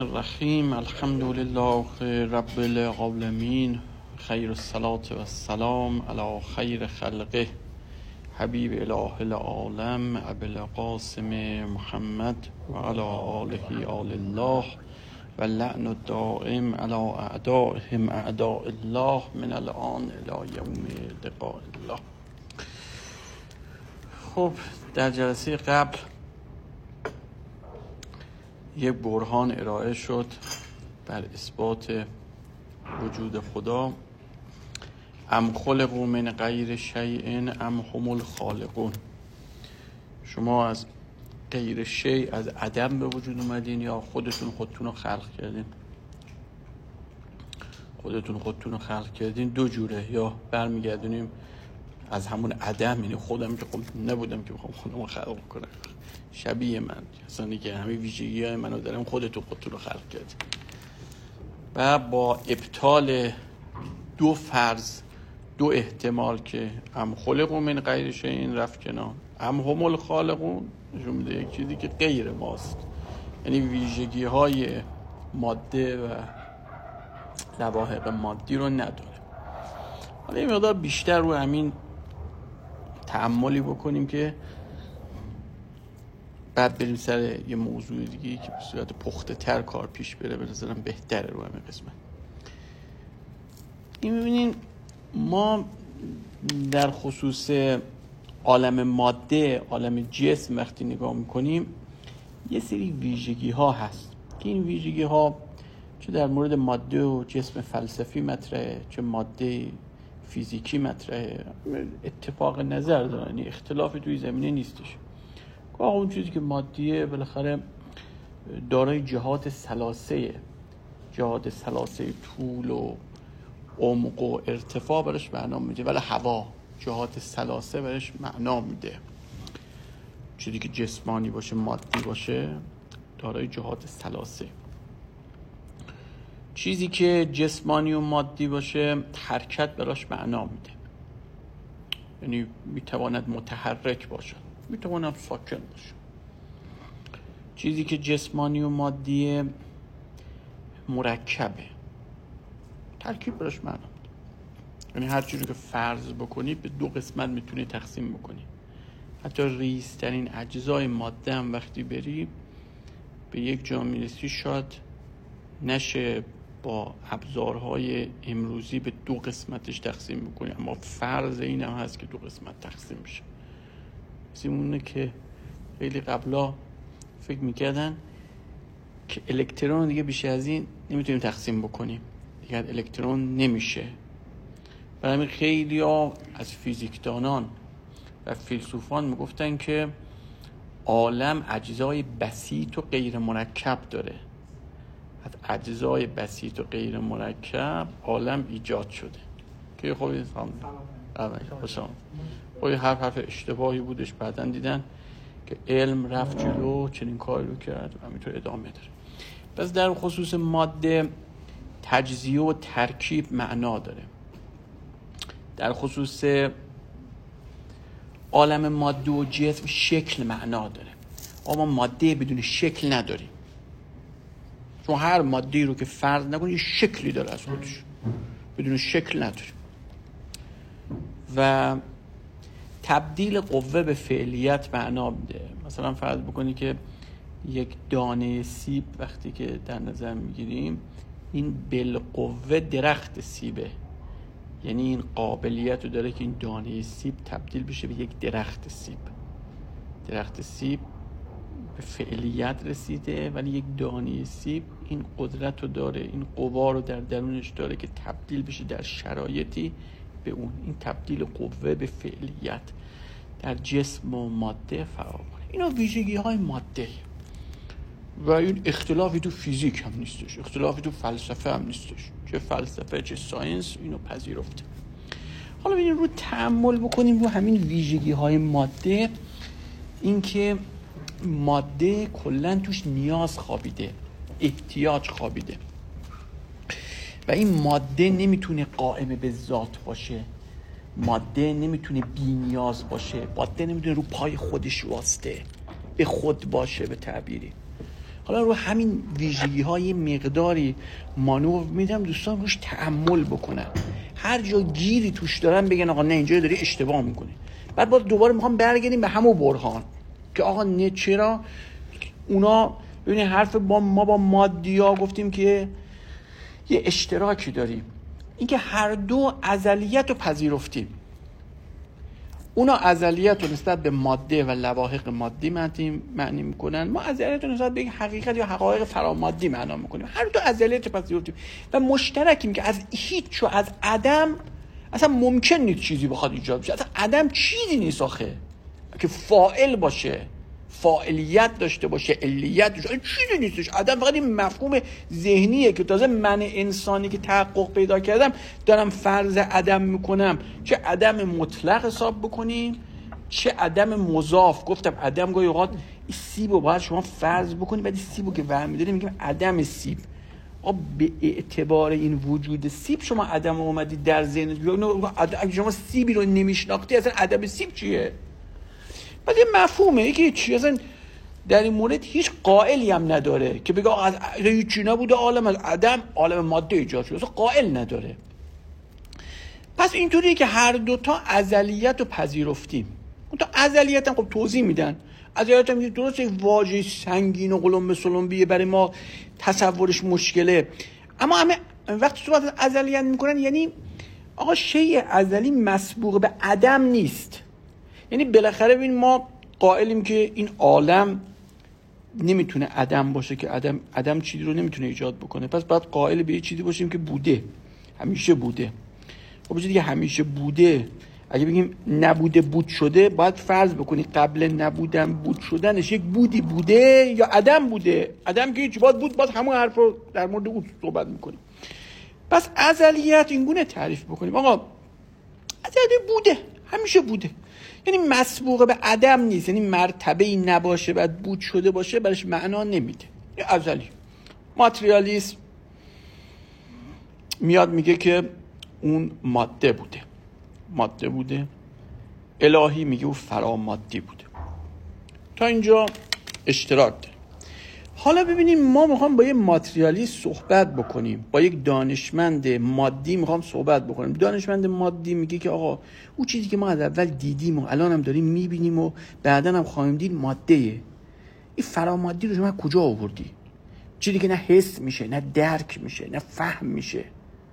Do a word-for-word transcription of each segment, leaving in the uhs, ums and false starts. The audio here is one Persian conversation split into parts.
الرحیم الحمد لله رب العالمین خیر الصلاة و السلام علی خیر خلقه حبیب اله العالم ابی القاسم محمد و علی آله آل الله و لعن الدائم علی اعدائهم اعداء الله من الان الی یوم لقاء الله. خب در جلسه قبل یک برهان ارائه شد بر اثبات وجود خدا. ام خلقوا من غیر شیء ام هم الخالقون. شما از غیر شیء، از عدم به وجود اومدین یا خودتون خودتون رو خلق کردین؟ خودتون خودتون رو خلق کردین. دو جوره، یا برمیگردونیم از همون عدم، یعنی خودم که خب نبودم که بخوام خودم رو خلق کنم، شبیه من کسانی که همه ویژگی های منو دارم، خودتون خودتون رو خلق کرد. و با ابطال دو فرض، دو احتمال که ام خلقوا من غیر شیء رفت کنار، ام هم الخالقون نشون میده یک چیزی که غیر ماست، یعنی ویژگی های ماده و لواحق مادی رو نداره. حالا این مقدار بیشتر رو همین تأملی بکنیم که بعد بریم سر یه موضوع دیگه که به صورت پخته تر کار پیش بره. به نظرم بهتره رو همه قسمت. این ببینین، ما در خصوص عالم ماده، عالم جسم وقتی نگاه میکنیم یه سری ویژگی ها هست که این ویژگی ها چه در مورد ماده و جسم فلسفی مطرحه، چه ماده فیزیکی مطرحه، اتفاق نظر دارن، یعنی اختلافی توی زمینه نیستش. آقا اون چیزی که مادیه بالاخره دارای جهات ثلاثه، جهات ثلاثه طول و عمق و ارتفاع برش معنا میده، ولی هوا جهات ثلاثه برش معنا میده. چیزی که جسمانی باشه، مادی باشه، دارای جهات ثلاثه. چیزی که جسمانی و مادی باشه حرکت براش معنا میده، یعنی میتواند متحرک باشه، میتواند ساکن باشه. چیزی که جسمانی و مادی مرکبه، ترکیب براش معنا میده، یعنی هر چیزی که فرض بکنی به دو قسمت میتونی تقسیم بکنی. حتی ریزترین اجزای ماده هم وقتی بری به یک جا میرسی شاید نشه با ابزارهای امروزی به دو قسمتش تقسیم بکنی، اما فرض این هم هست که دو قسمت تقسیم بشه. مثل که خیلی قبلا فکر میکردن که الکترون دیگه بیشتر از این نمیتونیم تقسیم بکنیم، دیگه الکترون نمیشه. برای همین خیلی ها از فیزیکدانان و فیلسوفان میگفتن که عالم اجزای بسیط و غیر مرکب داره. از اجزای بسیط و غیر مرکب عالم ایجاد شده که خب این سامن خب هر حرف اشتباهی بودش. بعداً دیدن که علم رفت جلو، چنین کاری رو کرد و همینطور ادامه داره. پس در خصوص ماده تجزیه و ترکیب معنا داره. در خصوص عالم ماده و جسم شکل معنا داره. اما ماده بدون شکل نداریم، چون هر ماده‌ای رو که فرض نکنی یه شکلی داره از خودش، بدون شکل نداریم. و تبدیل قوه به فعلیت معنا میده. مثلا فرض بکنی که یک دانه سیب وقتی که در نظر میگیریم، این بالقوه درخت سیبه، یعنی این قابلیت رو داره که این دانه سیب تبدیل بشه به یک درخت سیب. درخت سیب به فعلیت رسیده، ولی یک دانه سیب این قدرت رو داره، این قوا رو در درونش داره که تبدیل بشه در شرایطی به اون. این تبدیل قوه به فعلیت در جسم و ماده فراوانه. اینا ویژگی های ماده و این اختلافی تو فیزیک هم نیستش، اختلافی تو فلسفه هم نیستش. چه فلسفه چه ساینس اینو پذیرفته. حالا ببینیم رو تأمل بکنیم رو همین ویژگی های ماده. این که ماده کلن توش نیاز خوابیده، احتیاج خوابیده و این ماده نمیتونه قائم به ذات باشه، ماده نمیتونه بی نیاز باشه، ماده نمیتونه رو پای خودش واسطه به خود باشه به تعبیری. حالا رو همین ویژگی های مقداری مانور میدم دوستان روش تأمل بکنن، هر جا گیری توش دارن بگن آقا نه اینجا داری اشتباه میکنی. بعد باز دوباره میخوام برگردیم به همون برهان که آقا نه چرا اونا، ببینید حرف با ما با مادیا گفتیم که یه اشتراکی داریم، اینکه هر دو ازلیت رو پذیرفتیم. اونا ازلیت رو نسبت به ماده و لواحق مادی معنی میکنن، ما ازلیت رو نسبت به حقیقت یا حقایق فرامادی معنا میکنیم. هر دو ازلیت رو پذیرفتیم و مشترکیم که از هیچ و از عدم اصلا ممکن نیست چیزی بخواد ایجاد بشه. اصلا عدم چیزی نیست آخه که فاعل باشه، فاعلیت داشته باشه، علیت داشته باشه، چیزی نیستش. عدم فقط این مفهوم ذهنیه که تازه من انسانی که تحقق پیدا کردم دارم فرض عدم میکنم، چه عدم مطلق حساب بکنیم چه عدم مضاف. گفتم عدم گاهی اوقات این سیب رو باید شما فرض بکنید، بعد این سیب رو که ورم میداریم میگیم عدم سیب. آب به اعتبار این وجود سیب شما عدم رو اومدید در ذهنت، اگه شما سیبی رو نمیشناختی اصلا عدم سیب چیه؟ بعد یه مفهومه یکی چی اصلا در این مورد هیچ قائلی هم نداره که بگه از هیچی نبوده عالم از عدم عالم ماده ایجاد شده، اصلا قائل نداره. پس اینطوریه که هر دوتا ازلیت رو پذیرفتیم. اون تا ازلیت هم خب توضیح میدن، ازلیت هم درست یک واژه سنگین و قلمبه سلمبیه برای ما تصورش مشکله، اما همه وقتی صحبت از ازلیت میکنن یعنی آقا شیء ازلی مسبوق به عدم نیست. یعنی بالاخره ببین ما قائلیم که این عالم نمیتونه عدم باشه که عدم عدم چیزی رو نمیتونه ایجاد بکنه، پس باید قائل به یه چیزی باشیم که بوده، همیشه بوده. خب چیزی که همیشه بوده اگه بگیم نبوده بود شده، باید فرض بکنی قبل نبودن بود شدنش یک بودی بوده یا عدم بوده. عدم که هیچ باید بود، باید همون حرف رو در مورد اون صحبت میکنیم. پس ازلیت اینگونه تعریف بکنیم آقا ازلیت بوده، همیشه بوده، یعنی مسبوق به عدم نیست، یعنی مرتبه‌ای نباشه بعد بود شده باشه برایش معنا نمیده. یا ازلی. ماتریالیسم میاد میگه که اون ماده بوده، ماده بوده. الهی میگه اون فرامادی بوده. تا اینجا اشتراک ده. حالا ببینیم ما میخوام با یه ماتریالیست صحبت بکنیم، با یک دانشمند مادی میخوام صحبت بکنیم. دانشمند مادی میگه که آقا اون چیزی که ما از اول دیدیم و الان هم داریم میبینیم و بعدن هم خواهیم دید ماده‌ایه. این فرامادی رو شما کجا آوردی؟ چیزی که نه حس میشه، نه درک میشه، نه فهم میشه.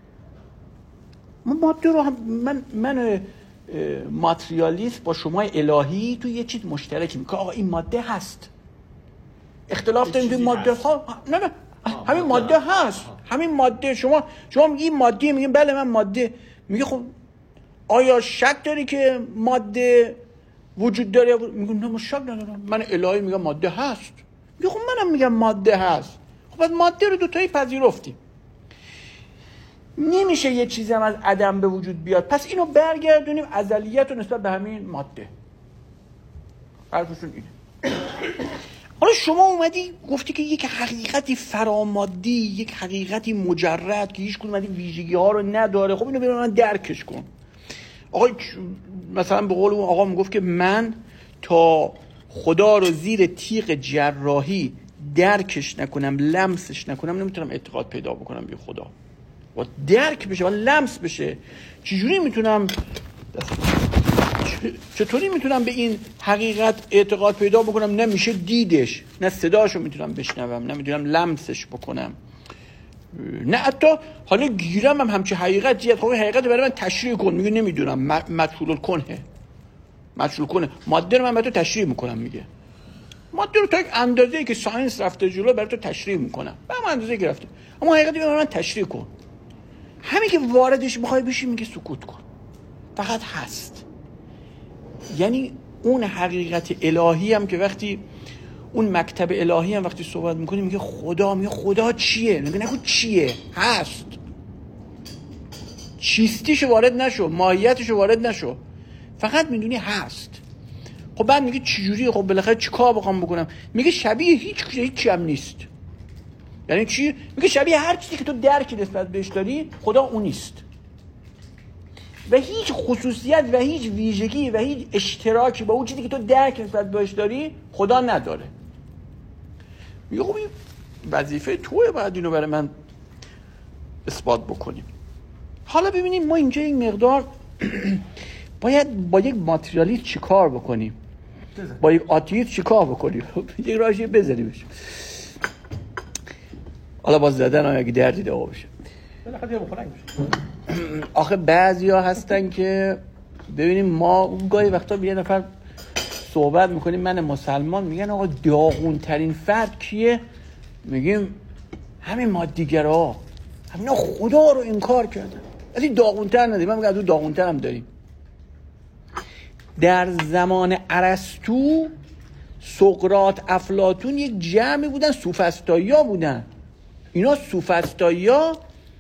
ما ماده رو هم من من ماتریالیست با شما الهی تو یه چیز مشترکی میگه آقا این ماده هست. اختلاف داریم توی ماده ها. نه نه همین ماده هست، همین ماده. شما شما میگی ماده، میگیم بله من ماده. میگه خب آیا شک داری که ماده وجود داره؟ میگم نه من شک ندارم، من الهی میگم ماده هست. میگه خب منم میگم ماده هست. خب بعد ماده رو دوتایی پذیرفتیم. نمیشه یه چیزی هم از عدم به وجود بیاد، پس اینو برگردونیم ازلیت رو نسبت به همین ماده. حرفشون اینه. حالا شما اومدی گفتی که یک حقیقتی فرامادی، یک حقیقتی مجرد که هیچ کدوم از این ویژگی ها رو نداره، خب اینو برای من درکش کن. آقا مثلا به قول اون آقا میگفت که من تا خدا رو زیر تیغ جراحی درکش نکنم، لمسش نکنم، نمیتونم اعتقاد پیدا بکنم به خدا. با درک بشه و لمس بشه. چجوری میتونم چطوری میتونم به این حقیقت اعتقاد پیدا بکنم؟ نمیشه دیدش، نه صداشو میتونم بشنوم، نه میتونم لمسش بکنم، نه حتی حالا گیرم هم همچه حقیقتیه. خب حقیقت برای من تشریح کن. میگه نمیدونم، مجهول کنه، مجهول کنه. ماده رو من برای تو تشریح میکنم. میگه ماده رو تا یک اندازه‌ای که ساینس رفته جلو برای تو تشریح میکنم، به همون اندازه‌ای که رفته، اما حقیقتی برای من تشریح کن. همین که واردش بخوای بشی میگه سکوت کن، فقط هست. یعنی اون حقیقت الهی هم که وقتی اون مکتب الهی هم وقتی صحبت میکنی میگه خدا، میگه خدا چیه؟ میگه نگو چیه، هست. چیستیشو وارد نشو، ماهیتشو وارد نشو، فقط میدونی هست. خب بعد میگه چجوری؟ خب بالاخره چیکار بخوام بکنم؟ میگه شبیه هیچ هیچی هم نیست. یعنی چی؟ میگه شبیه هر چیزی که تو درکی نسبت بهش داری خدا اون نیست و هیچ خصوصیت و هیچ ویژگی و هیچ اشتراکی با اون چیزی که تو درک نسبت بهش داری خدا نداره. میگه خب این وظیفه توئه، باید اینو برای من اثبات بکنیم. حالا ببینیم ما اینجا این مقدار باید با یک ماتریالیست چی کار بکنیم، با یک آتیست چی کار بکنیم. یک راهش بزنیمش. حالا باز زدن ها اگه دردی دوا بشه. آخه بعضی ها هستن که ببینیم ما گاهی وقتا به یه نفر صحبت میکنیم من مسلمان، میگن آقا داغون ترین فرد کیه؟ میگیم همین مادیگرها، همینا خدا رو انکار کردن. از این داغون تر نداریم. من میگم از اون داغون تر هم داریم. در زمان ارسطو سقراط افلاطون یک جمعی بودن، سوفسطایی ها بودن. اینا سوفسطایی ها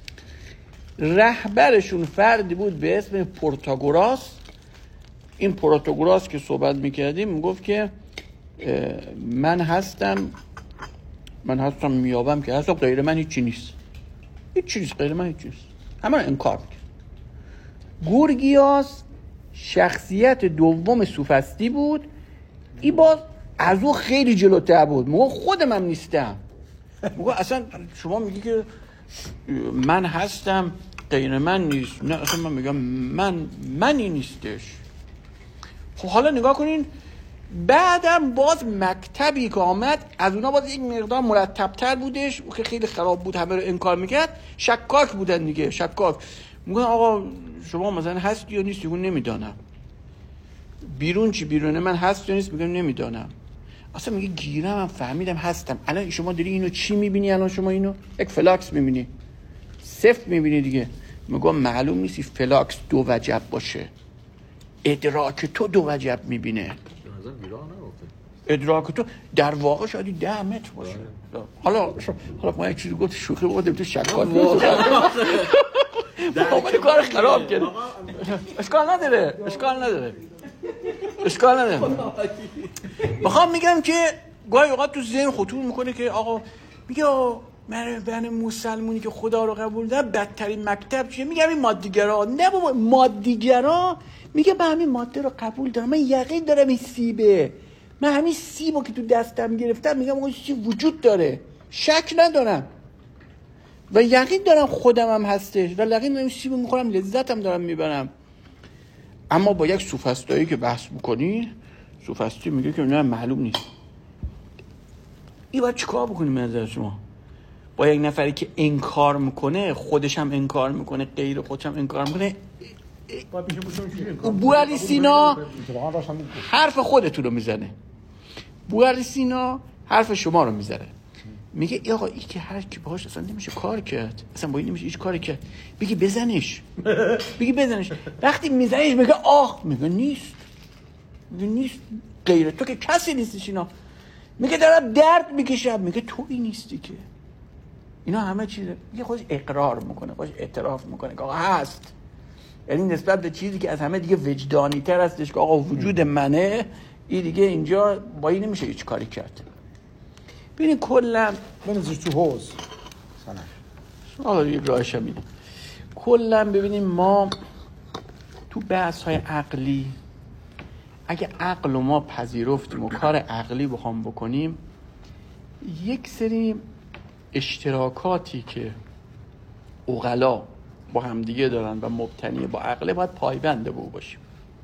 رهبرشون فردی بود به اسم پروتاگوراس. این پروتاگوراس که صحبت میکردیم میگفت که من هستم من هستم میابم که هستم، غیر من هیچی نیست، هیچی نیست، غیر من هیچی نیست، همه رو انکار میکرد. گورگیاس شخصیت دوم سوفسطی بود. این باز از او خیلی جلوتر بود. میگه خودم هم نیستم. میگه اصلا شما میگی که من هستم غیر من نیست. نه اصلا من میگم من منی نیستش. خب حالا نگاه کنین، بعدم باز مکتبی که آمد از اونا باز یک مقدار مرتبتر بودش که خیلی خراب بود، همه رو انکار میکرد. شکاک بودن دیگه، شکاک. میگن آقا شما مثلا هستی یا نیستی؟ میگن نمیدانم. بیرون چی بیرونه من هست یا نیست؟ میگم نمیدانم. اصلا میگه گیرم هم فهمیدم هستم. الان شما داری اینو چی میبینی؟ الان شما اینو یک فلاکس میبینی، صفر میبینی دیگه. میگم معلوم نیستی فلاکس دو وجب باشه، ادراک تو دو وجب میبینه. ادراک تو در واقع شاید ده متر باشه. حالا حالا ما یک چیزی گفت شوخی بودیم تو شکاک بود. ما کار خراب کردیم. اشکال نداره، اشکال نداره. اشکال نداره. میخوام میگم که گاهی اوقات تو ذهن خطور میکنه که آقا میگه من بین مسلمونی که خدا رو قبول دارن بدترین مکتب چیه؟ میگم این مادیگرا. نه بابا، مادیگرا میگه من همین ماده رو قبول دارم، من یقین دارم این سیبه، من همین سیبو که تو دستم گرفتم میگم اون چیزی وجود داره، شک ندارم و یقین دارم خودم هم هستش و یقین دارم سیبو میخورم لذتم دارم میبرم. اما با یک سوفسطایی که بحث بکنی، سوفسطایی میگه که نه معلوم نیست. این باید چیکار بکنیم به نظر شما؟ با یک نفری که انکار میکنه، خودش هم انکار میکنه، غیر خودش هم انکار میکنه، بوعلی سینا حرف خودتون رو میزنه، بوعلی سینا حرف شما رو میزنه. میگه ای آقا این که هر کی باهاش اصلا نمیشه کار کرد، اصلا با این نمیشه هیچ کاری کرد. بگی بزنش، بگی بزنش. وقتی میزنیش میگه آه، میگه نیست، میگه نیست، غیر تو که کسی نیستش. اینا میگه دارم درد میکشم، میگه تو این نیستی که. اینا همه چیزه. میگه خودش اقرار میکنه، خودش اعتراف میکنه که آقا هست. یعنی نسبت به چیزی که از همه دیگه وجدانی تر هستش که آقا وجود منه، این دیگه اینجا با این نمیشه هیچ کاری کرد. ببینید کلا بنزش تو حوز سنه حالا یک راهش هم اینه. کلا ببینیم ما تو بحث های عقلی اگه عقل و ما پذیرفتیم و کار عقلی بخوام بکنیم، یک سری اشتراکاتی که عقلا با هم دیگه دارن و مبتنی با عقله باید پایبند به او باشیم.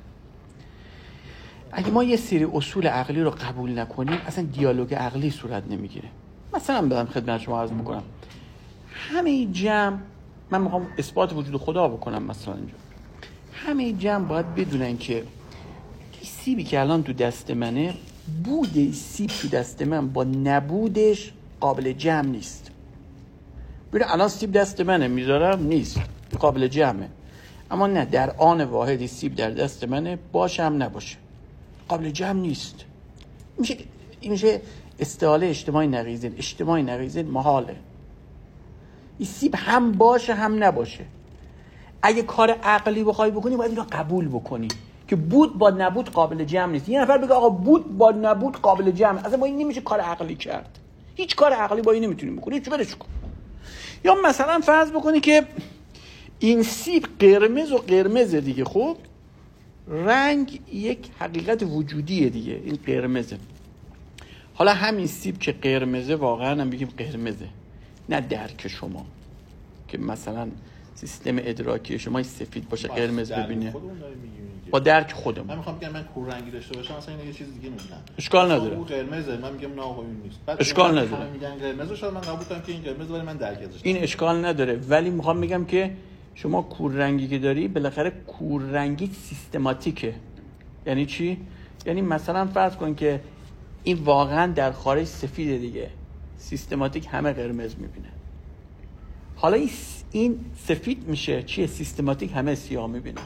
اگه ما یه سری اصول عقلی رو قبول نکنیم اصلا دیالوگ عقلی صورت نمیگیره. مثلا برام خدمت شما عرض میکنم، همه جمع، من میخوام اثبات وجود خدا بکنم، مثلا اینجا همه جمع باید بدونن که سیبی که الان تو دست منه، بود سیب تو دست من با نبودش قابل جمع نیست. ببین الان سیب دست منه میذارم نیست، قابل جمعه. اما نه، در آن واحدی سیب در دست منه، باشه هم نباشه، قابل جمع نیست. میشه این میشه استعاله اجتماعی نقیضین. اجتماعی نقیضین محاله. این سیب هم باشه هم نباشه. اگه کار عقلی بخوای بکنی باید اینو قبول بکنی که بود با نبود قابل جمع نیست. یه نفر بگه آقا بود با نبود قابل جمع، اصلا با این نمیشه کار عقلی کرد. هیچ کار عقلی با این نمیتونی بکنی، چه برش کن. یا مثلا فرض بکنی که این سیب قرمز و قرمز دیگه، خب رنگ یک حقیقت وجودیه دیگه، این قرمزه. حالا همین سیب که قرمزه واقعا هم بگیم قرمزه، نه درک شما که مثلا سیستم ادراکی شما سفید باشه قرمز ببینه، با درک خودمون. من میخوام بگم من کور رنگی داشته باشم مثلا این یه چیز دیگه میبینم، اشکال نداره. اون قرمزه من میگم نه آقا این نیست، بعد اشکال نداره. همه میگن قرمزه، شاید من قبول کنم که این قرمزه ولی من درک ازش این اشکال نداره، ولی میخوام بگم که شما کور رنگی که داری بالاخره کور رنگی سیستماتیکه. یعنی چی؟ یعنی مثلا فرض کن که این واقعا در خارج سفیده دیگه، سیستماتیک همه قرمز میبینه. حالا این سفید میشه چیه؟ سیستماتیک همه سیاه میبینه.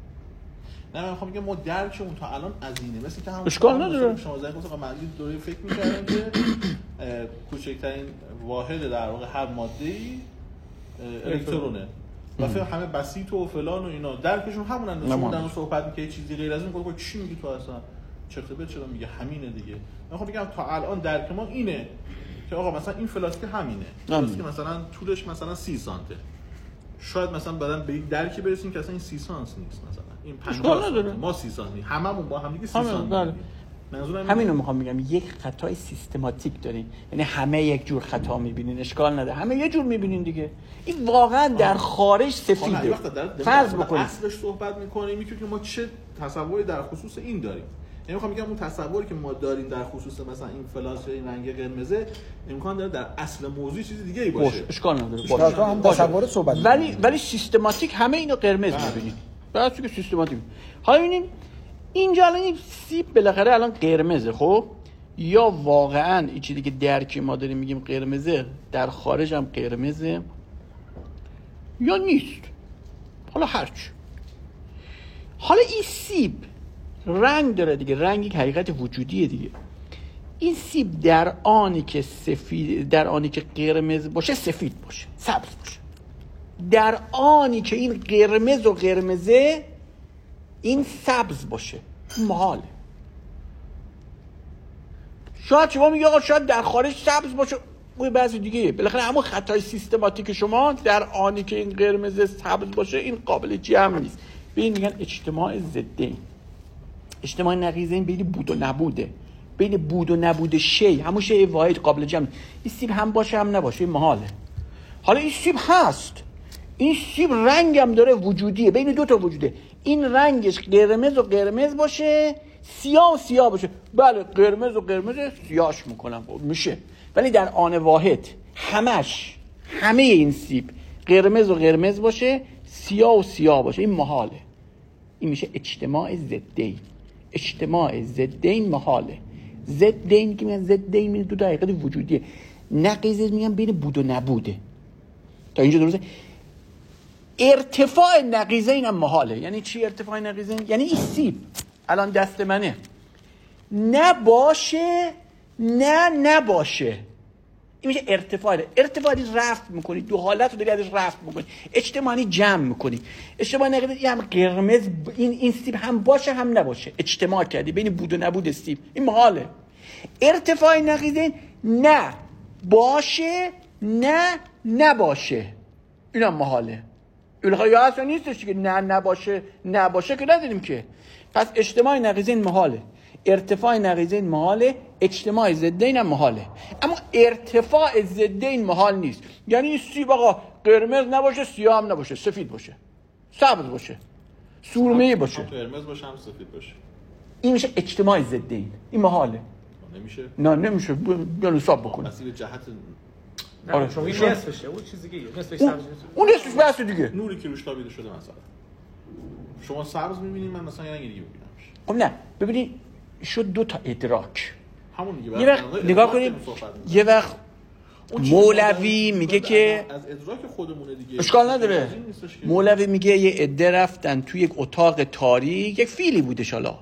نه من میخوام بگم ما درک اون تا الان عظیمه، مثل که همون اشکال نداره. شما زنگ گفتم من دوره فکر می‌کردم که کوچکترین واحد در واقع هر ماده‌ای الکترونه و فکر همه بسیط و فلان و اینا درکشون همونن. شما در صحبت می‌کنی چیزی غیر از این گفت چی میگی تو اصلا چرت و پرت چرا میگه همینه دیگه. من میخوام بگم تا الان درک ما اینه که آقا مثلا این فلاسک همینه، فلاسک مثلا طولش مثلا سی سانته، شاید مثلا بعدن به یک درکی برسیم که اصلا این سی سانت نیست، مثلا این پنجاه سانت ما سی سانت نیست، هممون با هم دیگه سی سانت. منظورم همینو میخوام بگم، یک خطای سیستماتیک دارین، یعنی همه یک جور خطا میبینین، اشکال نداره همه یه جور میبینین دیگه. این واقعا در خارج سفیده. فرض بکنید اصلش صحبت میکنیم میگیم که ما چه تصوری در خصوص این داریم. یعنی میخوام بگم اون تصوری که ما داریم در خصوص مثلا این فلاس یا این رنگ قرمزه امکان داره در اصل موضوع چیز دیگه ای باشه. اشکال نداره. باشه هم تصور صحبت ولی ولی سیستماتیک همه اینو قرمز می‌بینید. بعد که سیستماتیک. حالا ببینید اینجا الان این سیب بالاخره الان قرمزه، خب یا واقعا این چیزی که درکی ما داریم میگیم قرمزه در خارج هم قرمزه یا نیست. حالا هرچی. حالا این سیب رنگ داره دیگه، رنگی که حقیقت وجودیه دیگه. این سیب در آنی که سفید، در آنی که قرمز باشه سفید باشه، سبز باشه. در آنی که این قرمز و قرمزه این سبز باشه، محاله. شاید شما میگه آقا شاید در خارج سبز باشه، اون بعضی دیگه. بالاخره همون خطای سیستماتیک شما در آنی که این قرمز سبز باشه این قابل جمع نیست. به این میگن اجتماع ضدین. اجتماع نقیضین بین بود و نبوده، بین بود و نبود شی، همون شی واحد قابل جمع. این سیب هم باشه هم نباشه، این محاله. حالا این سیب هست، این سیب رنگ هم داره وجودیه، بین دو تا وجوده. این رنگش قرمز و قرمز باشه، سیاه و سیاه باشه. بله قرمز و قرمز سیاهش میکنم میشه، ولی در آن واحد همش همه این سیب قرمز و قرمز باشه، سیاه و سیاه باشه، این محاله. این میشه اجتماع ضدین. اجتماع ضدین محاله. ضدین که میگن ضدین میگن دو تا حقیقت وجودیه. نقیض میگن بین بود و نبوده. تا اینجا درسته؟ ارتفاع نقیضین هم محاله. یعنی چی ارتفاع نقیضین؟ یعنی این سیب الان دست منه، نه باشه نه نباشه، این میشه ارتفاع. ارتفاعی رفت میکنی، دو حالت رو داری ازش رفت میکنی، اجتماعی جمع میکنی. اجتماع نقیض هم قرمز، این این سیب هم باشه هم نباشه، اجتماع کردی بین بود و نبود سیب، این محاله. ارتفاع نقیضین نه باشه نه نباشه، این هم محاله. این یا اصلا نیستش که نه نباشه نباشه که نداریم که. پس اجتماع نقیضین محاله، ارتفاع نقیضین محاله، اجتماع ضدین هم محاله. اما ارتفاع ضدین محال نیست. یعنی سیب آقا قرمز نباشه، سیاه هم نباشه، سفید باشه، سبز باشه، سرمه‌ای باشه، قرمز باشه هم سفید باشه، این میشه اجتماع ضدین. این محاله. نمیشه. نه نمیشه. بیان حساب بکنه. مسیر جهت آره چون این نصفشه، اون چیز دیگه نصفش سبز، اون نصفش بحث دیگه. نوری که روش تابیده شده مثلا شما سبز می‌بینید، من مثلا یه رنگ دیگه می‌بینم. خب نه ببینید شد دو تا ادراک. همون دیگه. یه وقت نگاه کنید، یه وقت مولوی میگه که از ادراک خودمونه دیگه، اشکال نداره. مولوی میگه یه عده رفتن توی یک اتاق تاریک، یک فیلی بودش، حالا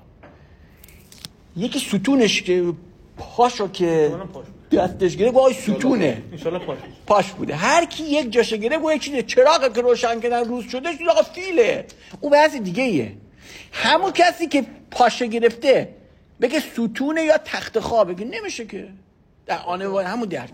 یکی ستونش که پاشو که دستش گرفت وای ستونه ان شاء الله پاش پاش بوده، هر کی یک جاشه گرفت و یکی چراغ که روشن کردن روز شده شده آقا فیله. اون بحث دیگه ایه. همون کسی که پاشه گرفته بگه ستونه یا تخت خوابه که نمیشه که در آن همون درک.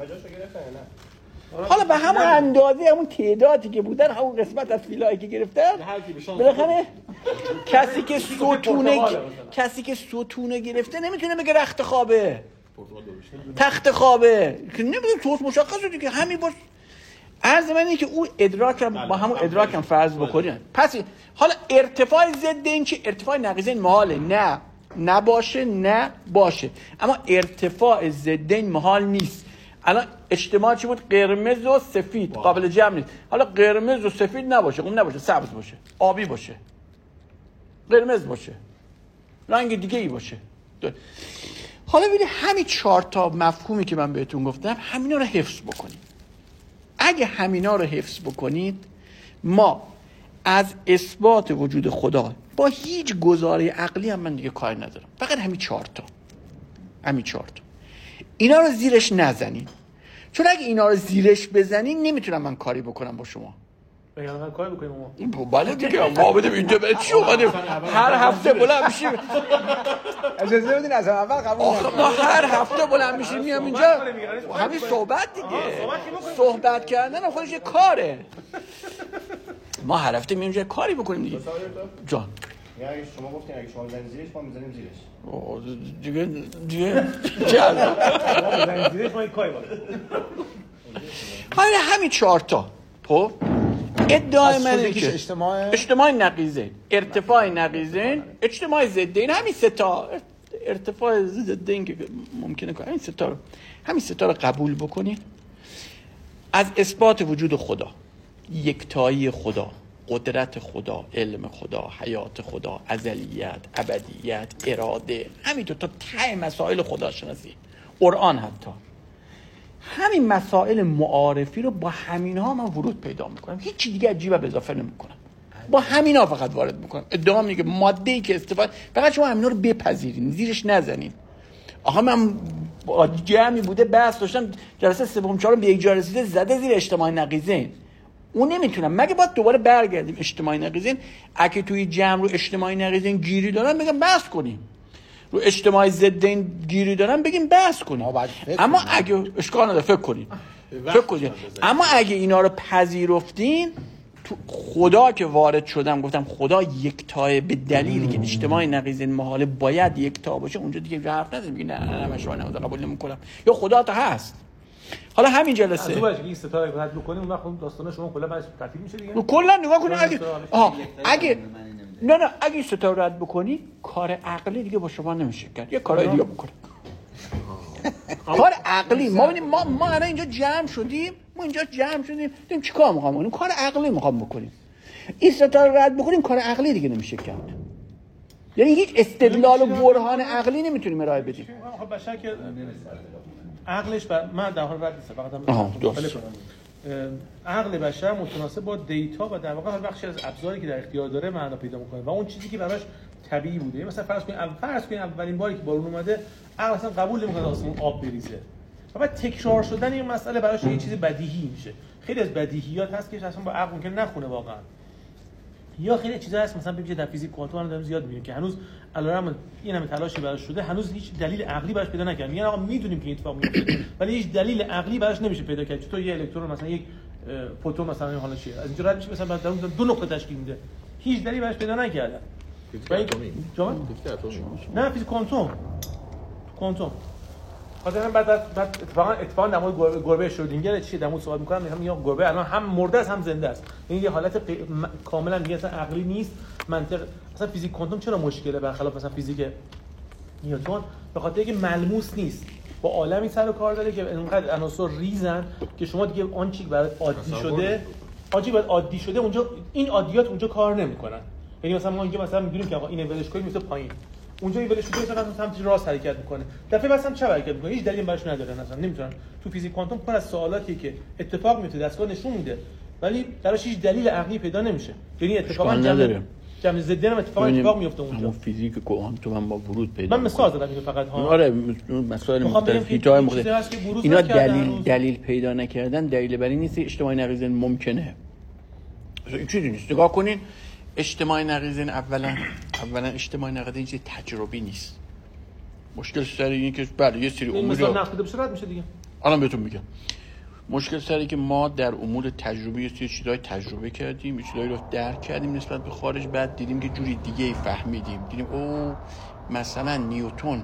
حالا به همون اندازه همون تعدادی که بودن، همون قسمت از فیلایی که گرفتن، بالاخره کسی که ستونه کسی که ستونه گرفته نمیتونه بگه رخت خوابه. تخت خوابه که نمیدونم توس مشخصه دیگه همین باش. عرض من اینه که او ادراکم با همون ادراکم فرض بکنیم. پس حالا ارتفاع ضد این که ارتفاع نقیضین محاله، نه نباشه نه باشه، اما ارتفاع ضد این محال نیست. الان اجتماع چی بود؟ قرمز و سفید قابل جمع نیست. حالا قرمز و سفید نباشه، اون نباشه، سبز باشه، آبی باشه، قرمز باشه، رنگ دیگه ای باشه. حالا ببینید همین چهار تا مفهومی که من بهتون گفتم همینا رو حفظ بکنید. اگه همینا رو حفظ بکنید ما از اثبات وجود خدا با هیچ گزاره عقلی هم من دیگه کار ندارم، فقط همین چهار تا همین چهار تا اینا رو زیرش نزنین، چون اگه اینا رو زیرش بزنین نمیتونم من کاری بکنم با شما. بگم کاری بکنیم ما بله دیگه ما بدیم اینجا به چی اومدیم هر هفته بلند میشیم اجازه بدین از اول قبول نکنم ما هر هفته بلند میشیم میام اینجا همین صحبت دیگه صحبت کردن خودش یه کاره. ما هر هفته میام اینجا کاری بکنیم دیگه. جان یعنی شما گفتین اگه شما بزنید زیرش ما میزنیم زیرش دیگه دیگه جلد ما میزنیم زیرش ما این کاری بکنیم. همین چهار تا خب ادعای من اینه که اجتماع اجتماع نقیضین، ارتفاع نقیضین، اجتماع ضدین، همین سه تا ارتفاع ضدین که ممکنه که همین سه تا رو همین سه تا رو قبول بکنید. از اثبات وجود خدا، یکتایی خدا، قدرت خدا، علم خدا، حیات خدا، ازلیت، ابدیت، اراده، همین تا ته مسائل خداشناسی، قرآن حتی همین مسائل معارفی رو با همینا من ورود پیدا میکنم، هیچ دیگه عجیبه به اضافه نمیکنم، با همینا فقط وارد میکنم. ادعا میگه ماده‌ای که استفاده، فقط شما همینا رو بپذیرین، زیرش نزنین. آخه من جمعی بوده بحث داشتم جلسه سوم چهارم به یک جا رسیده زده زیر اجتماع نقیضین، اون نمیتونم مگه باید دوباره برگردیم اجتماع نقیضین. اگه توی جمع رو اجتماع نقیضین گیری دارن بگم بحث کنیم، رو اجتماع ضد این گیری دارن بگیم بحث کنیم، اما اگه اشکال نداره فکر کنیم فکر کنیم اما اگه اینا رو پذیرفتین تو خدا که وارد شدم گفتم خدا یکتای به دلیلی که اجتماع نقیضین محاله باید یکتا باشه، اونجا دیگه حرف نداریم میگه نه نه من شما نمیذارم قبول نمیکنم یا خدا تا هست. حالا همین جلسه از اون وقتی این ستاره رو رد بکنیم اون وقت داستان شما کلا بعد تعطیل میشه دیگه. کلا نگاه کنید اگه آها اگه نه نه اگه ستاره رد بکنی کار عقلی دیگه با شما نمیشه کرد، یه کارهای دیگه بکنید. کار عقلی ما ببینیم ما ما الان اینجا جمع شدیم، ما اینجا جمع شدیم دیدیم چیکار می‌خوام کنیم، کار عقلی می‌خوام بکنیم. این ستاره رد بکنیم کار عقلی دیگه نمیشه کرد. یعنی هیچ استدلال و برهان عقلی نمیتونیم ارائه بدیم. خب بشر که عقلش بر... من در حال رد نیستم فقط عقل بشر متناسب با دیتا و در واقع هر بخشی از ابزاری که در اختیار داره معنا پیدا می‌کنه و اون چیزی که براش طبیعی بوده. مثلا فرض کنید فرض کنید اولین باری که بارون اومده عقل اصلا قبول نمی‌کنه آسمون آب بریزه و بعد تکرار شدن این مسئله براش یه چیز بدیهی میشه. خیلی از بدیهیات هست که اصلا با عقل ممکن نخونه واقعا، یا خیلی چیزا هست مثلا ببینید در فیزیک کوانتوم هم داریم زیاد می‌بینیم که هنوز علارم این همه تلاشی براش شده هنوز هیچ دلیل عقلی براش پیدا نکردن. میگن آقا میدونیم که این اتفاق میفته ولی هیچ دلیل عقلی براش نمیشه پیدا کرد. چطور یه الکترون مثلا یک فوتون مثلا این حالا چیه از اینجا رد میشه مثلا بعد در اون دو نقطه تشکیل میده، هیچ دلیلی براش پیدا نکردن. فیزیک اتمی نه فیزیک کوانتوم کوانتوم مثلا بعد بعد اتفاقا اتفاقا در مورد گربه, گربه شرودینگر چیه در مورد صحبت می‌کنم میگم یا گربه الان هم مرده است هم زنده است. این یه حالت ق... م... کاملا میگه اصلا عقلی نیست منطق. مثلا فیزیک کوانتوم چرا مشکله برخلاف مثلا فیزیک نیوتن؟ به خاطر اینکه ملموس نیست، با عالمی سر و کار داره که انقدر عناصر ریزن که شما دیگه آن چیزی برای عادی شده آجی بعد عادی شده اونجا این عادیات اونجا کار نمی‌کنن. یعنی مثلا ما اینجا مثلا می‌دونیم که آقا این ولش کنیم میفته پایین، اونجا این ولش شده مثلا سمت راست حرکت میکنه، دفعه بعد هم چپ حرکت میکنه، هیچ دلیلی براش نداره. مثلا نمیتونن تو فیزیک کوانتوم پر از سوالاتی که اتفاق میفته دستگاه نشون میده ولی براش هیچ دلیل عقلی پیدا نمیشه. یعنی اتفاقا نداره جمع ضد هم اتفاق اتفاق میفته اونجا. فیزیک کوانتوم هم با ورود پیدا من مثال زدم اینو فقط ها. آره مسائل مختلف هیتای مختلف اینا دلیل دلیل پیدا نکردن دلیل بر این نیست اجتماع نقیضین ممکنه. این چیزی نیست. نگاه کنین اجتماع نقیضین اولا اولا اجتماع نقیضین چیز تجربی نیست. مشکل سر اینه که بله یه سری امور مثلا نقد بشه رد میشه دیگه. الان بهتون میگم مشکل سری که ما در امور تجربی یه سری چیزای تجربه کردیم، یه چیزایی رو درک کردیم نسبت به خارج، بعد دیدیم که جوری دیگه فهمیدیم، دیدیم او مثلا نیوتن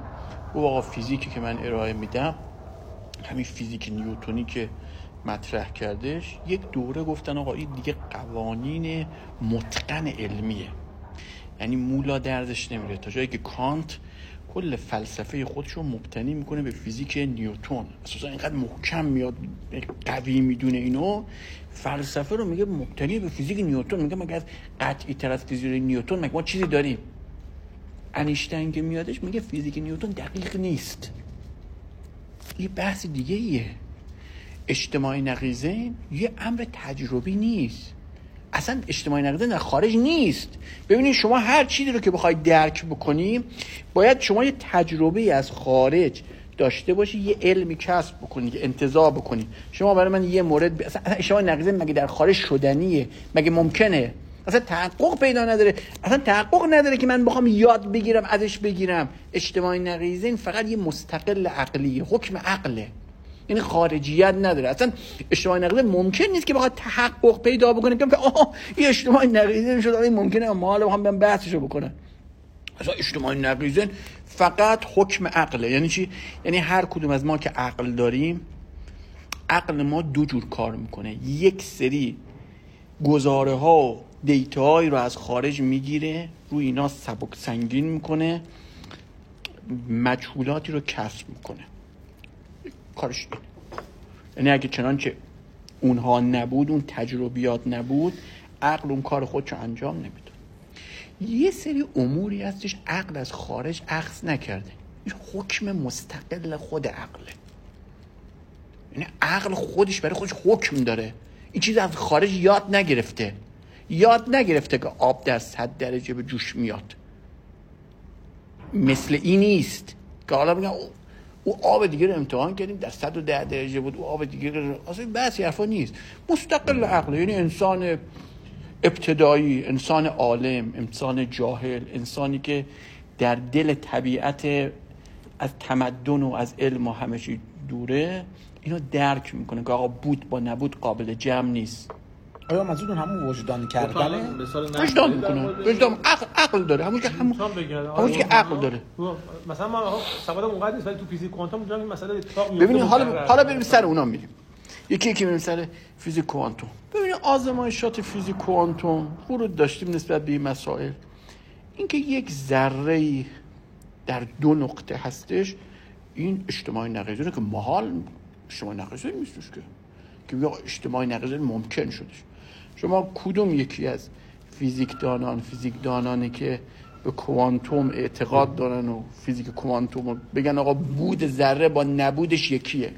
او آقا فیزیکی که من ارائه میدم همین فیزیک نیوتونی که مطرح کردش، یک دوره گفتن آقا این دیگه قوانین متقن علمیه، یعنی مولا دردش نمیره، تا جایی که کانت کل فلسفه خودش رو مبتنی میکنه به فیزیک نیوتن، اساسا اینقدر محکم میاد قوی میدونه اینو، فلسفه رو میگه مبتنی به فیزیک نیوتن، میگه مگه از قطعی تر از فیزیک نیوتن مگه ما چیزی داریم؟ انیشتین که میادش میگه فیزیک نیوتن دقیق نیست، یه بحث دیگه ایه. اجتماع نقیضین یه امر تجربی نیست، اصلا اجتماع نقیضین در خارج نیست. ببینید شما هر چیزی رو که بخواید درک بکنیم باید شما یه تجربه از خارج داشته باشی، یه علمی کسب بکنی، یه انتزاع بکنی. شما برای من یه مورد ب... اصلا اجتماع نقیضین مگه در خارج شدنیه؟ مگه ممکنه؟ اصلا تحقق پیدا نداره، اصلا تحقق نداره که من بخوام یاد بگیرم ازش بگیرم. اجتماع نقیضین فقط یه مستقل عقلیه، حکم عقله، یعنی خارجیت نداره. اصلا اجتماع نقیضین ممکن نیست که بخواد تحقق پیدا بکنه که آها این اجتماع نقیضین شده، این ممکنه ما حالا بخوام بحثشو بکنم. اصلا اجتماع نقیضین فقط حکم عقله. یعنی چی؟ یعنی هر کدوم از ما که عقل داریم، عقل ما دو جور کار میکنه. یک سری گزاره ها و دیتا هایی رو از خارج میگیره، روی اینا سبک سنگین میکنه، مجهولاتی رو کسب میکنه. کارش اینه. یعنی اگه چنانچه اونها نبود، اون تجربیات نبود، عقل اون کار خودشو انجام نمیده. یه سری اموری هستش عقل از خارج اخذ نکرده، این حکم مستقل خود عقله. یعنی عقل خودش برای خودش حکم داره، این چیز از خارج یاد نگرفته. یاد نگرفته که آب در صد درجه به جوش میاد. مثل این نیست که حالا بگم او آب دیگه رو امتحان کردیم در صد و ده درجه بود، او آب دیگه رو اصلا بحثی حرفا نیست. مستقل عقل، یعنی انسان ابتدایی، انسان عالم، انسان جاهل، انسانی که در دل طبیعت از تمدن و از علم و همه چی دوره، اینو درک میکنه که آقا بود با نبود قابل جمع نیست. آیا منظورتون همون وجدان کردنه؟ وجدان میکنه، وجدان عقل عقل داره، همون که همون همون که عقل داره. مثلا ما سواد اونقدر نیست ولی تو فیزیک کوانتوم میگم این مسئله اتفاق میفته. ببینید حالا حالا بریم سر اونا میریم. یکی یکی بریم سر فیزیک کوانتوم. ببینید آزمایشات فیزیک کوانتوم ورود داشتیم نسبت به این مسائل. اینکه یک ذره‌ای در دو نقطه هستش، این اجتماع نقیضینه که محال اجتماع نقیضین نیستش که که بگه اجتماع نقیضین ممکن شدش. شما کدوم یکی از فیزیکدانان فیزیکدانانی که به کوانتوم اعتقاد دارن و فیزیک کوانتوم بگن آقا بود ذره با نبودش یکیه؟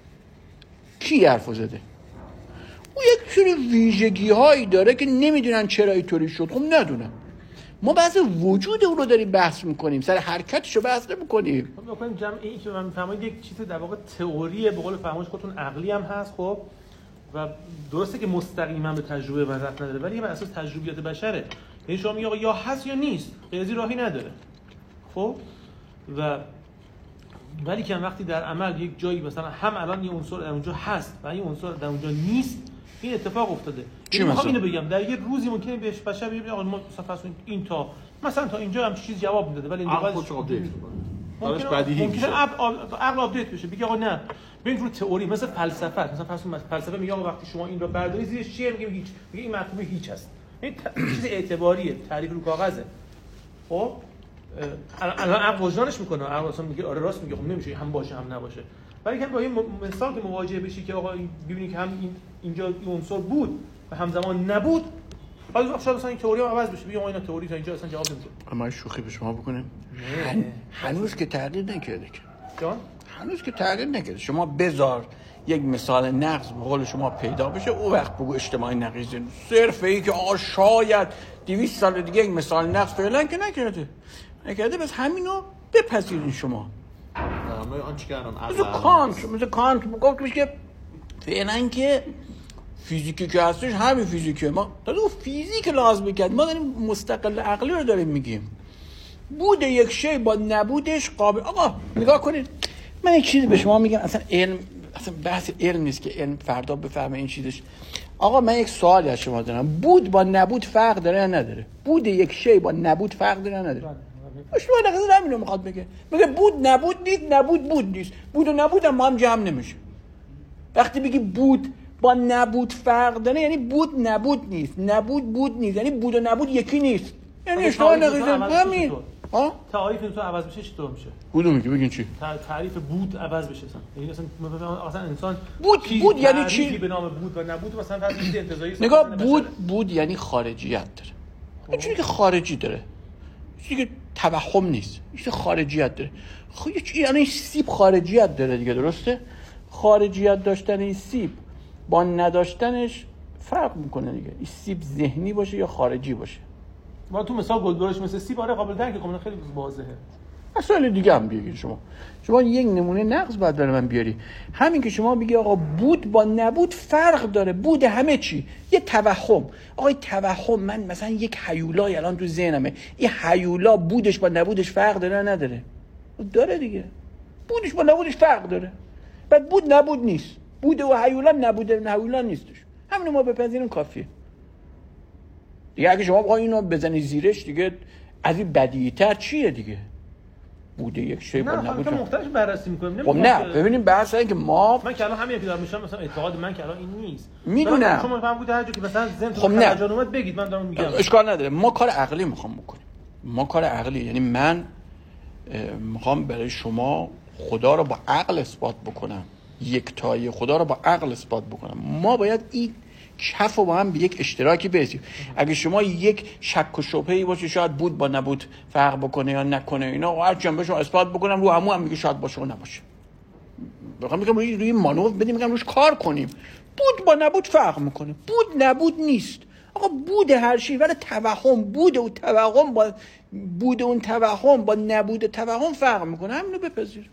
کی حرف زده؟ او یک سری ویژگی هایی داره که نمیدونن چرا اینطوری شد. خب ندونن. ما بحث وجود اون رو داریم بحث میکنیم، سر حرکتشو بحث نمیکنیم. خب بکنیم جمعی که من میفهمم یک چیز در واقع تئوریه، به قول فرمایش خودتون عقلی هم هست. خب و درسته که مستقیما به تجربه من ربط نداره، ولی بر اساس تجربیات بشره. یعنی شما میگی یا هست یا نیست، غیر از این راهی نداره. خب و ولی که وقتی در عمل یک جایی مثلا هم الان یه عنصر در اونجا هست و یه عنصر در اونجا نیست، این اتفاق افتاده. چی مثلا اینو بگم در یه روزی ممکنه بهش بشه بگه آقا ما مثلا این تا مثلا تا اینجا هم چیز جواب میداده، ولی اینجا خودش آپدیت میکنه. ممکنه بدیهی میشه. عقل آپدیت بشه بگه آقا نه. ببین رو تئوری مثل فلسفه، مثلا فرض کن فلسفه میگه آقا وقتی شما این رو برداری زیرش چیه؟ میگه هیچ. میگه این مفهوم هیچ هست. این چیز اعتباریه، تعریف رو کاغذه. خب الان عقل وجدانش میکنه، عقل اصلا میگه آره راست میگه، خب نمیشه هم باشه هم نباشه. ولی که با این مثال که مواجه بشی که آقا ببینید که هم این اینجا این عنصر بود و همزمان نبود، بعد وقت شاید مثلا این تئوری هم عوض بشه، بگم اینا تئوری تا اینجا اصلا جواب نمیده. اما شوخی به شما بکنم، هن... هنوز که تغییر نکرده که جان هنوز که تغییر نکرده. شما بذار یک مثال نقض به قول شما پیدا بشه، او وقت بگو اجتماع نقیضین. صرف این که آقا شاید دویست سال دیگه یک مثال نقض فعلا که نکرده نکرده بس همینو بپذیرین شما. همه آنچه که الان مثل کانت مثل کانت گفت که فعلا که فیزیکی که هستش همین فیزیکه، ما داریم فیزیک لازم کرد، ما داریم مستقل عقلی رو داریم میگیم. بود یک شی با نبودش قابل. آقا نگاه کنید، من یک چیزی به شما میگم، اصلا علم اصلا بحث علم نیست که علم فردا بفهمه این چیزش. آقا من یک سوالی از شما دارم، بود با نبود فرق داره یا نداره؟ بود یک شی با نبود فرق داره یا نداره؟ اجتماعی نقیضه همینو میخواد بگه. میگه بود نبود نیست، نبود بود نیست. بود و نبود هم با هم جمع نمیشه. وقتی بگی بود با نبود فرق داره یعنی بود نبود نیست، نبود بود نیست، یعنی بود و نبود یکی نیست. یعنی اجتماعی نقیضه همین. ها؟ تعریف این تو عوض بشه چطور میشه؟ کدوم میگی بگین چی؟ تعریف بود عوض بشه اصلا. یعنی اصلا اصلا انسان بود بود یعنی چی؟ به نام بود و نبود مثلا تعریف انتزاعی. نگاه بود بود یعنی خارجیت داره. چیزی که خارجی داره. چیزی که توهم نیست. چیزی خارجیت داره. خب یعنی سیب خارجیت داره دیگه، درسته؟ خارجیت داشتن این سیب با نداشتنش فرق میکنه دیگه. این سیب ذهنی باشه یا خارجی باشه. ما تو مثال گلدرش مثل سیب آره قابل درکه، کاملا خیلی واضحه. مثال دیگه هم بگید شما. شما یک نمونه نقض باید برای من بیاری. همین که شما بگی آقا بود با نبود فرق داره. بود همه چی. یه توهم. آقا توهم من مثلا یک هیولای الان تو ذهنمه. این هیولا بودش با نبودش فرق داره نه نداره؟ داره دیگه. بودش با نبودش فرق داره. بعد بود نبود نیست. بود و هیولا نبوده هیولا نیستش. همین ما بپذیریم کافیه. دیگه اگه شما بخواید اینو بزنی زیرش دیگه از این بدیعی‌تر چیه دیگه؟ بوده یک شی با نبوده. نه مختلف بررسی می‌کنیم. خب نه ببینیم بحث اینه که ما من که الان همین که دارم میشم مثلا اعتقاد من که الان این نیست. میدونم شما فهم بوده هر جا که مثلا ذهن خب تو هیجان اومد بگید من دارم میگم. اشکال نداره. ما کار عقلی می‌خوام بکنیم. ما کار عقلی یعنی من می‌خوام برای شما خدا رو با عقل اثبات بکنم. یکتایی خدا رو با عقل اثبات بکنم. ما باید این کف رو با هم به یک اشتراکی برسیم. اگه شما یک شک و شبهه‌ای باشه شاید بود با نبود فرق بکنه یا نکنه اینا هر جنبه شما اثبات بکنم رو همون هم میگه شاید باشه و نباشه. بخوام میگم روی روی مانور بدیم میگم روش کار کنیم. بود با نبود فرق میکنه. بود نبود نیست. آقا بود هر چیز ولی توهم بود و توهم با بود اون توهم با نبود توهم فرق میکنه. همینو بپذیر.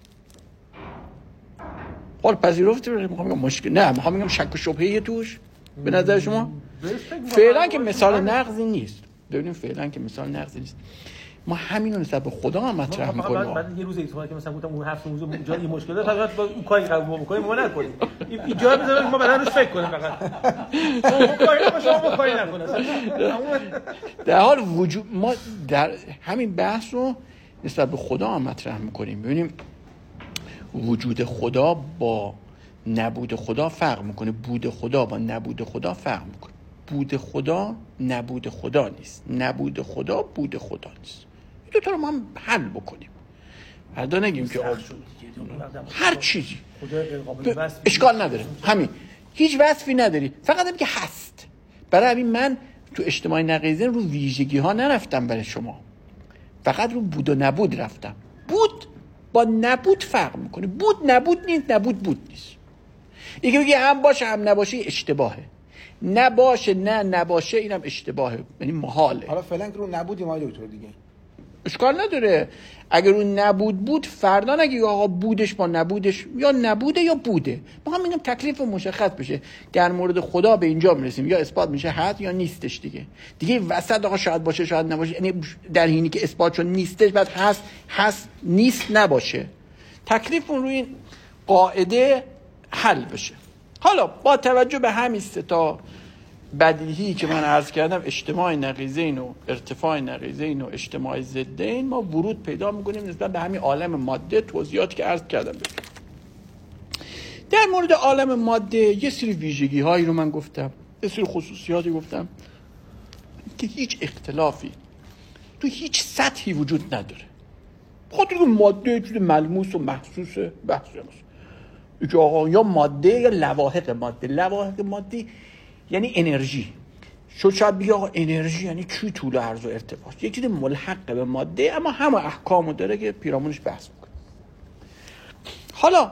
حالا پذیرفتی میخوام میگم مشکل نه میخوام میگم شک و شبهه‌ای توش به نظر شما فعلا که مثال نقضی نیست. ببینیم فعلا که مثال نقضی نیست. ما همین رو نسبت به خدا هم مطرح می‌کنیم. بعد یه روز احتمال که مثلا گفتم اون هفت موضوع اونجا این مشکل داره فقط با اون کاری قبول بکنیم ما نکنیم. اینجا بذاریم ما بعدا روش فکر کنیم فقط. اون کاری ما شما کاری نکنه. در حال وجود ما در همین بحث رو نسبت به خدا هم مطرح می‌کنیم. ببینیم وجود خدا با نبود خدا فرق میکنه. بود خدا با نبود خدا فرق میکنه. بود خدا نبود خدا نیست. نبود خدا بود خدا نیست. دو تا رو ما هم حل بکنیم. فردا نگیم که هر چیزی ب... اشکال نداره. همین هیچ وصفی نداری فقط هم که هست. برای همین من تو اجتماعی نقیضه رو ویژگی ها نرفتم برای شما، فقط رو بود و نبود رفتم. بود با نبود فرق میکنه. بود نبود نیست، نبود بود نیست. یکی بگی هم باشه هم نباشه اشتباهه. نباشه نه نباشه اینم اشتباهه، یعنی محاله. حالا فعلا که رو نبودیم آقای دکتر دیگه اشکال نداره. اگر رو نبود بود فردا نگی آقا بودش با نبودش یا نبوده یا بوده. ما هم میگم تکلیف مشخص بشه. در مورد خدا به اینجا میرسیم یا اثبات میشه هست یا نیستش دیگه. دیگه وسط آقا شاید باشه شاید نباشه، یعنی در حینی که اثبات شد نیستش بعد هست هست نیست نباشه. تکلیف اون روی این قاعده حل بشه. حالا با توجه به همین سه تا بدیهی که من عرض کردم، اجتماع نقیضین و ارتفاع نقیضین و اجتماع ضدین، ما ورود پیدا میکنیم نسبت به همین عالم ماده. توضیحاتی که عرض کردم ببینیم. در مورد عالم ماده یه سری ویژگی هایی رو من گفتم، یه سری خصوصیاتی گفتم که هیچ اختلافی تو هیچ سطحی وجود نداره. خاطر که ماده چیز ملموس و محسوس بحثی هست که آقا یا ماده یا لواحق ماده. لواحق ماده یعنی انرژی. شو شاید بگی آقا انرژی یعنی چی؟ طول و عرض و ارتفاع. یک چیز ملحق به ماده اما همه احکامو داره که پیرامونش بحث میکنه. حالا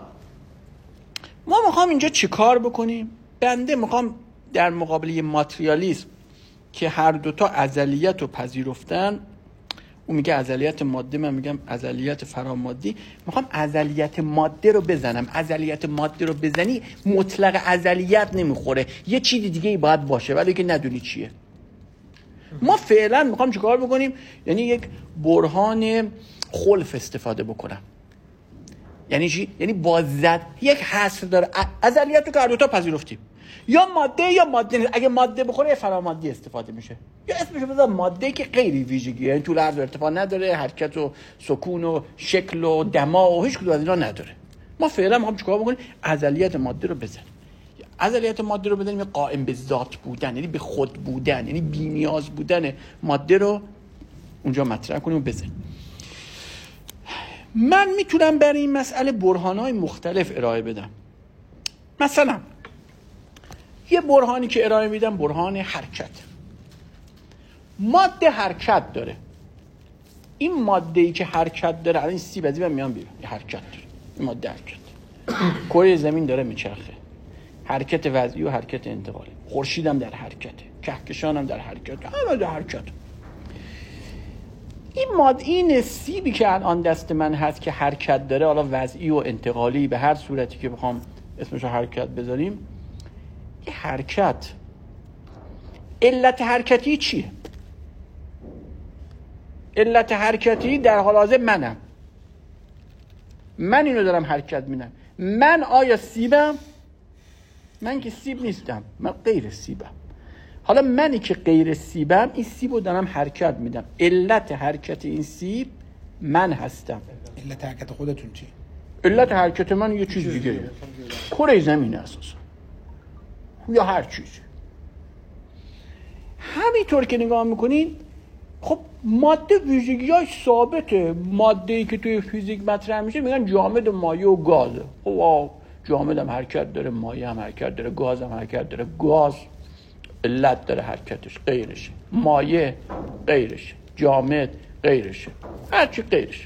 ما میخوام اینجا چی کار بکنیم؟ بنده میخوام در مقابل ماتریالیسم که هر دوتا ازلیت رو پذیرفتن، اون میگه ازلیت ماده من میگم ازلیت فرامادی، میخوام ازلیت ماده رو بزنم. ازلیت ماده رو بزنی مطلق ازلیت نمیخوره، یه چیزی دیگه ای باید باشه ولی که ندونی چیه. ما فعلا میخوام چیکار بکنیم؟ یعنی یک برهان خلف استفاده بکنم. یعنی چی؟ یعنی با زد یک حصر داره. ازلیت رو که هر دوتا پذیرفتیم، یا ماده یا ماده نیست. اگه ماده بخوره فرامادی استفاده میشه، یا اسمش بذار ماده که غیر ویژگیه، یعنی طول عرض و ارتفاع نداره، حرکت و سکون و شکل و دما و هیچ کدوم از اینا نداره. ما فعلا میخوام چیکار بکنیم؟ ازلیت ماده رو بزنیم. ازلیت ماده رو بزنیم قائم به ذات بودن، یعنی به خود بودن، یعنی بی نیاز بودن ماده رو اونجا مطرح کنیم و بزنیم. من میتونم برای این مسئله برهان‌های مختلف ارائه بدم. مثلا یه برهانی که ارائه میدم برهان حرکت. ماده حرکت داره. این ماده‌ای که حرکت داره، الان این سیب از این میان بیرون، یه حرکت داره. این ماده حرکت. کره زمین داره میچرخه. حرکت وضعی و حرکت انتقالی. خورشید هم در حرکته. کهکشان هم در حرکت. همه در حرکت. این ماده، این سیبی که الان دست من هست که حرکت داره، حالا وضعی و انتقالی به هر صورتی که بخوام اسمش رو حرکت بذاریم، این حرکت علت حرکتی چیه؟ علت حرکتی در حال حاضر منم. من اینو دارم حرکت میدم. من آیا سیبم؟ من که سیب نیستم، من غیر سیبم. حالا منی که غیر سیبم، این سیب رو دارم حرکت میدم. علت حرکت این سیب من هستم. علت حرکت خودتون چی؟ علت حرکت من یه چیز دیگه، کره زمین اساسا یا هر چیزی. همینطور که نگاه میکنین، خب ماده ویژگی‌هاش ثابته. ماده‌ای که توی فیزیک مطرح میشه میگن جامد و مایع و گازه. خب جامد هم حرکت داره، مایع هم حرکت داره، گاز هم حرکت داره. گاز علت داره حرکتش، غیرشه. مایع غیرشه، جامد غیرشه، هرچی غیرشه.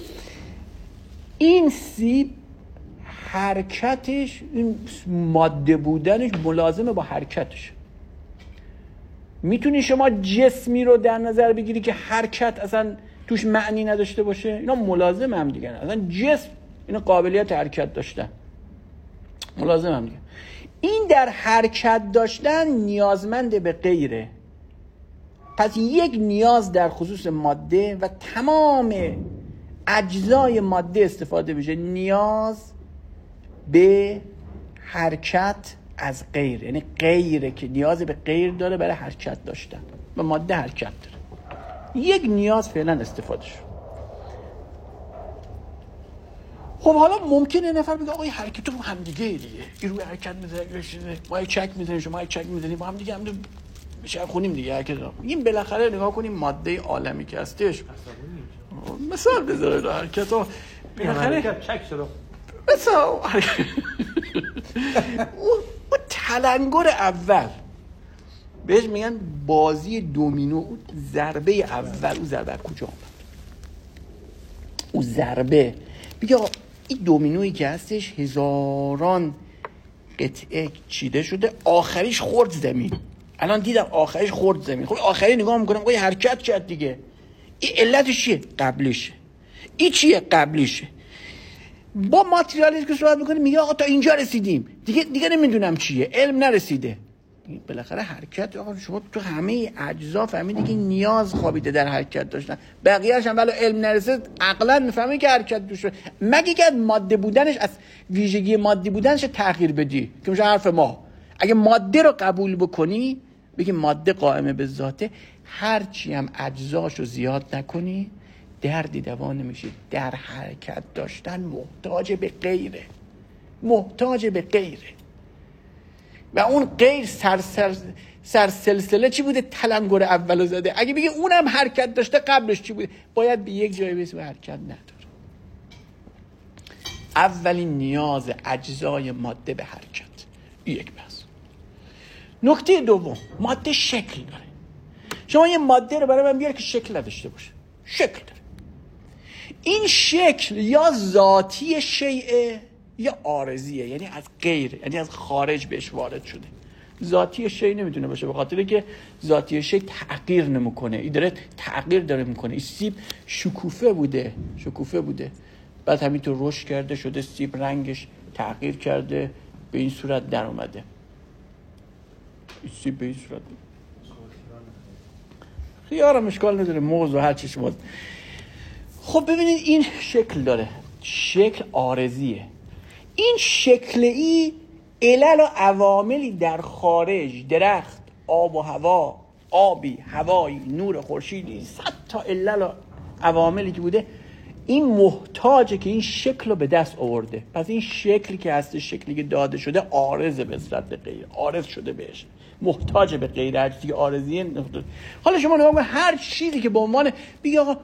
این سیب حرکتش، این ماده بودنش ملازمه با حرکتش. میتونی شما جسمی رو در نظر بگیری که حرکت اصلا توش معنی نداشته باشه؟ اینا ملازم هم دیگه. اصلا جسم این قابلیت حرکت داشتن، ملازم هم دیگه. این در حرکت داشتن نیازمند به غیره. پس یک نیاز در خصوص ماده و تمام اجزای ماده استفاده بشه، نیاز به حرکت از غیر، یعنی غیره که نیاز به غیر داره برای حرکت داشتن و ماده حرکت داره. یک نیاز فعلا استفاده شد. خب حالا ممکنه نفر بگه آقا این حرکت رو هم دیگه دیگه این روی حرکت میزنه، ما یک چک میزنیم، شما یک چک میزنیم، با هم دیگه هم میشه خونیم دیگه حرکت رو. این بالاخره نگاه کنیم ماده عالمی که هستش، مثال بذاره حرکت ها بالاخره چک شد. مثلا اون تلنگر اول بهش میگن بازی دومینو. اون ضربه اول، اون ضربه کجا آمد؟ اون ضربه بگه این دومینویی که هستش هزاران قطعه چیده شده، آخریش خورد زمین. الان دیدم آخریش خورد زمین. خب آخری نگاه میکنم خب حرکت کرد دیگه. این علتش چیه؟ قبلیشه. این چیه؟ قبلیشه. با ماتریالیسم که صحبت میکنیم میگه آقا تا اینجا رسیدیم دیگه، دیگه نمیدونم چیه، علم نرسیده. بالاخره حرکت، آقا شما تو همه اجزا فهمیدی که نیاز خوابیده در حرکت داشتن، بقیه‌اش هم ولی علم نرسید عقلا میفهمی که حرکت توش، مگه که ماده بودنش از ویژگی مادی بودنش تغییر بدی که میشه حرف ما. اگه ماده رو قبول بکنی، بگی ماده قائمه به ذاته، هرچی هم اجزاشو زیاد نکنی دردی دوا نمیشه. در حرکت داشتن محتاج به غیره، محتاج به غیره. و اون غیر سر سر سر سلسله چی بوده؟ تلنگر اولو زده. اگه بگی اونم حرکت داشته قبلش چی بوده؟ باید به یک جایی برسه و حرکت نداره. اولین نیاز اجزای ماده به حرکت. یک بحث. نکته دوم، ماده شکل داره. شما یه ماده رو برای من بیار که شکل نداشته باشه. شکل داره. این شکل یا ذاتی شیء یا عارضیه، یعنی از غیر، یعنی از خارج بهش وارد شده. ذاتی شیء نمیتونه باشه، به خاطر که ذاتی شیء تغییر نمیکنه. این داره تغییر داره میکنه. این سیب شکوفه بوده، شکوفه بوده، بعد همینطور رشد کرده شده سیب، رنگش تغییر کرده، به این صورت در اومده. این سیب به این صورت خیارم اشکال نداره، موضوع هر چیش موضوع. خب ببینید این شکل داره، شکل عارضیه. این شکلی علل و عواملی در خارج، درخت، آب و هوا، آبی، هوایی، نور خورشیدی، صد تا علل و عواملی که بوده، این محتاجه که این شکل رو به دست آورده. پس این شکلی که هست، شکلی که داده شده عارضه به صورت غیر، عارض شده بهش، محتاج به غیر عارضی عارضیه. حالا شما نگاه کنید هر چیزی که به عنوان بگی آقا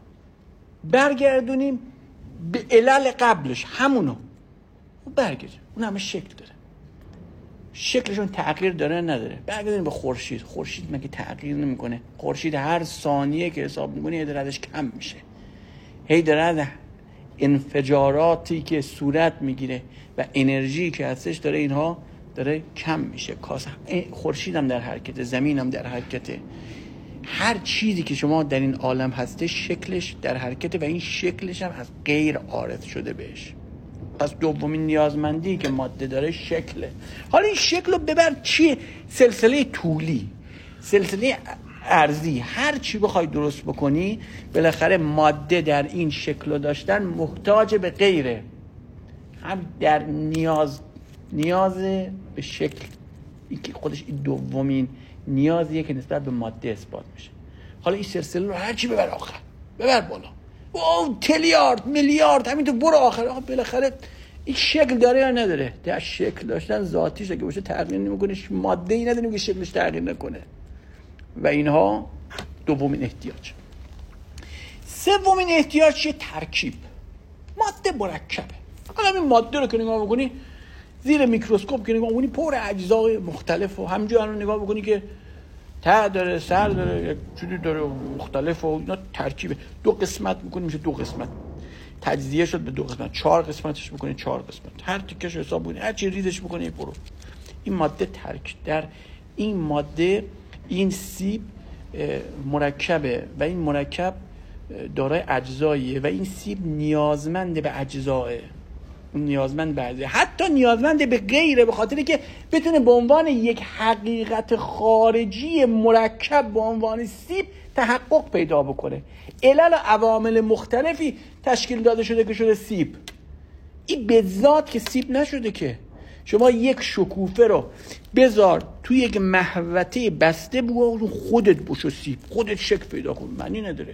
برگردونیم به علل قبلش، همونو برگرد، اون همه شکل داره، شکلشون تغییر داره نداره. برگردونیم به خورشید. خورشید مگه تغییر نمیکنه؟ خورشید هر ثانیه که حساب میکنی یه داره ازش کم میشه، هی داره از انفجاراتی که صورت میگیره و انرژی که هستش داره اینها داره کم میشه. خورشید هم در حرکته، زمین هم در حرکته، هر چیزی که شما در این عالم هستش شکلش در حرکته و این شکلش هم از غیر عارض شده بهش. پس دومین نیازمندی که ماده داره شکله. حالا این شکل رو ببر چیه؟ سلسله طولی، سلسله ارزی، هر چی بخوای درست بکنی بالاخره ماده در این شکل داشتن محتاج به غیره، هم در نیاز نیاز به شکل، این که خودش این دومین نیازیه که نسبت به ماده اثبات میشه. حالا این سلسله رو هر چی ببر آخر، ببر بالا، او تریلیارد میلیارد همینطور برو آخر. آخه بالاخره این شکل داره یا نداره؟ در شکل داشتن ذاتیش اگه باشه تغییر نمیکنه، ماده ای نداریم که شکلش تغییر نکنه. و اینها دومین احتیاج. سومین احتیاج چیه؟ ترکیب. ماده مرکبه. حالا این ماده رو که نگاه بکنی زیر میکروسکوپ که نگاه بکنی پر اجزای مختلف و همینجوری رو نگاه بکنی که ته داره، سر داره، چیزی داره مختلف و اینا ترکیبه. دو قسمت میکنی میشه دو قسمت، تجزیه شد به دو قسمت، چهار قسمتش بکنی چهار قسمت، هر تیکش حساب بکنی، هر چی ریزش بکنی یک برو. این ماده ترک در این ماده این سیب مرکبه و این مرکب دارای اجزاییه و این سیب نیازمند به اجزاه، نیازمند به اجزا، حتی نیازمند به غیره، به خاطر که بتونه به عنوان یک حقیقت خارجی مرکب به عنوان سیب تحقق پیدا بکنه. علل و عوامل مختلفی تشکیل داده شده که شده سیب. این به ذات که سیب نشده که. شما یک شکوفه رو بذار توی یک محوطه بسته بگو خودت بشو سیب، خودت شکل پیدا کن، معنی نداره.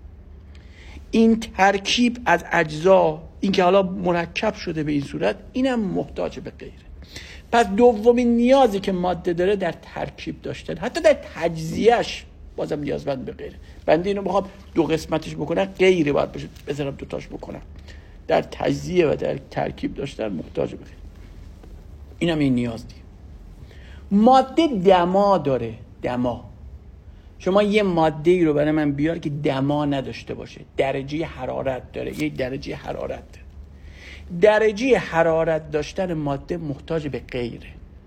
این ترکیب از اجزا، این که حالا مرکب شده به این صورت، اینم محتاج به غیره. پس دومین نیازی که ماده داره در ترکیب داشتن، حتی در تجزیهش بازم نیازمند به غیره. بنده اینو بخوام دو قسمتش بکنم غیره باید بشه، بذارم دوتاش بکنم. در تجزیه و در ترکیب داشتن محتاج به غیره. اینم این نیاز دیه. ماده دما داره، دما. شما یه ماده ای رو برای من بیار که دما نداشته باشه، درجه حرارت داره، یه درجه حرارت داره. درجه حرارت داشتن ماده محتاج به غیره،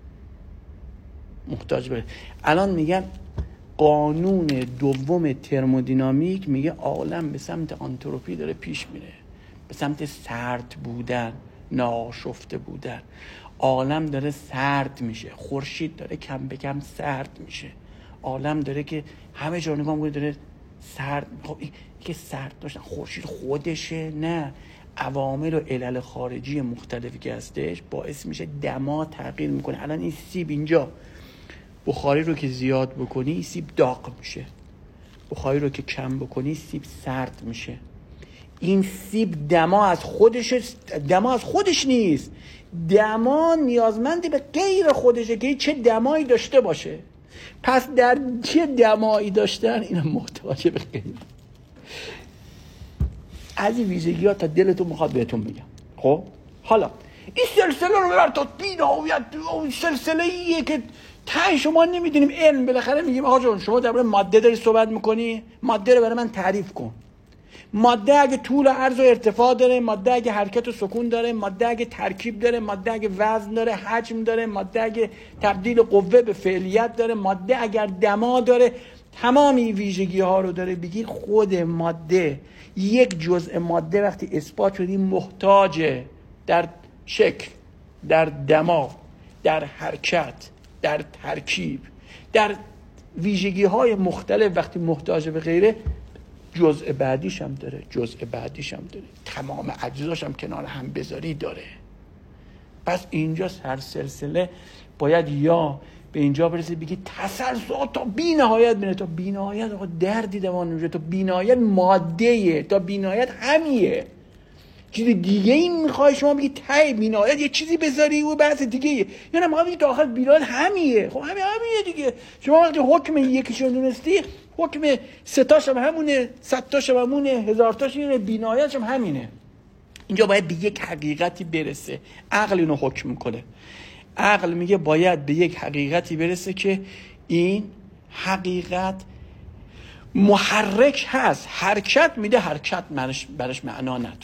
محتاج به. الان میگن قانون دوم ترمودینامیک میگه عالم به سمت آنتروپی داره پیش میره، به سمت سرد بودن، ناشفته بودن. عالم داره سرد میشه، خورشید داره کم به کم سرد میشه، عالم داره که همه جا نگاه میکنه داره سرد. خب این که سرد داشتن خورشید خودشه؟ نه، عوامل و علل خارجی مختلفی که هستش باعث میشه دما تغییر میکنه. الان این سیب اینجا بخاری رو که زیاد بکنی سیب داغ میشه، بخاری رو که کم بکنی سیب سرد میشه. این سیب دما از خودش دما از خودش نیست، دما نیازمندی به غیر خودشه که چه دمایی داشته باشه. پس در چه دمایی داشتن اینا محتاج به غیر. از این ویژگی ها تا دلتون میخواد بهتون میگم. خب حالا این سلسله رو ببر تا بی‌نهایت، سلسله ایه که ته شما نمیدونیم. علم بالاخره میگیم آقا جون شما درباره ماده داری صحبت میکنی، ماده رو برای من تعریف کن. ماده اگه طول و عرض و ارتفاع داره، ماده اگه حرکت و سکون داره، ماده اگه ترکیب داره، ماده اگه وزن داره، حجم داره، ماده اگه تبدیل قوه به فعلیت داره، ماده اگر دما داره، تمام این ویژگی ها رو داره. بگیر خود ماده، یک جزء ماده وقتی اثبات شدی محتاجه در شکل، در دما، در حرکت، در ترکیب، در ویژگی های مختلف. وقتی محتاج به غیره جزء بعدیش هم داره، جزء بعدیش هم داره، تمام اجزاش هم کنار هم بذاری داره. پس اینجا سرسلسله باید یا به اینجا برسه بگی تسلسل تا بی نهایت بینه، تا بی نهایت آقا دردی دوان نمیشه، تا بی نهایت مادهیه، تا بی نهایت همیه. چیز دیگه این میخوای شما بگی ته بی نهایت یه چیزی بذاری و بحث دیگه یه یا نه میخوای بگی تا آخر بی نهایت همیه. خب همین همیه دیگه. شما وقتی حکم یکیشون دونستی حکم سه تاش هم همونه، صد تاش هم همونه، هزار تاش اینه، بی نهایتش هم همینه. اینجا باید به یک حقیقتی برسه. عقل اینو حکم میکنه. عقل میگه باید به یک حقیقتی برسه که این حقیقت محرک هست، حرکت میده، حرکت برش معنا نداره.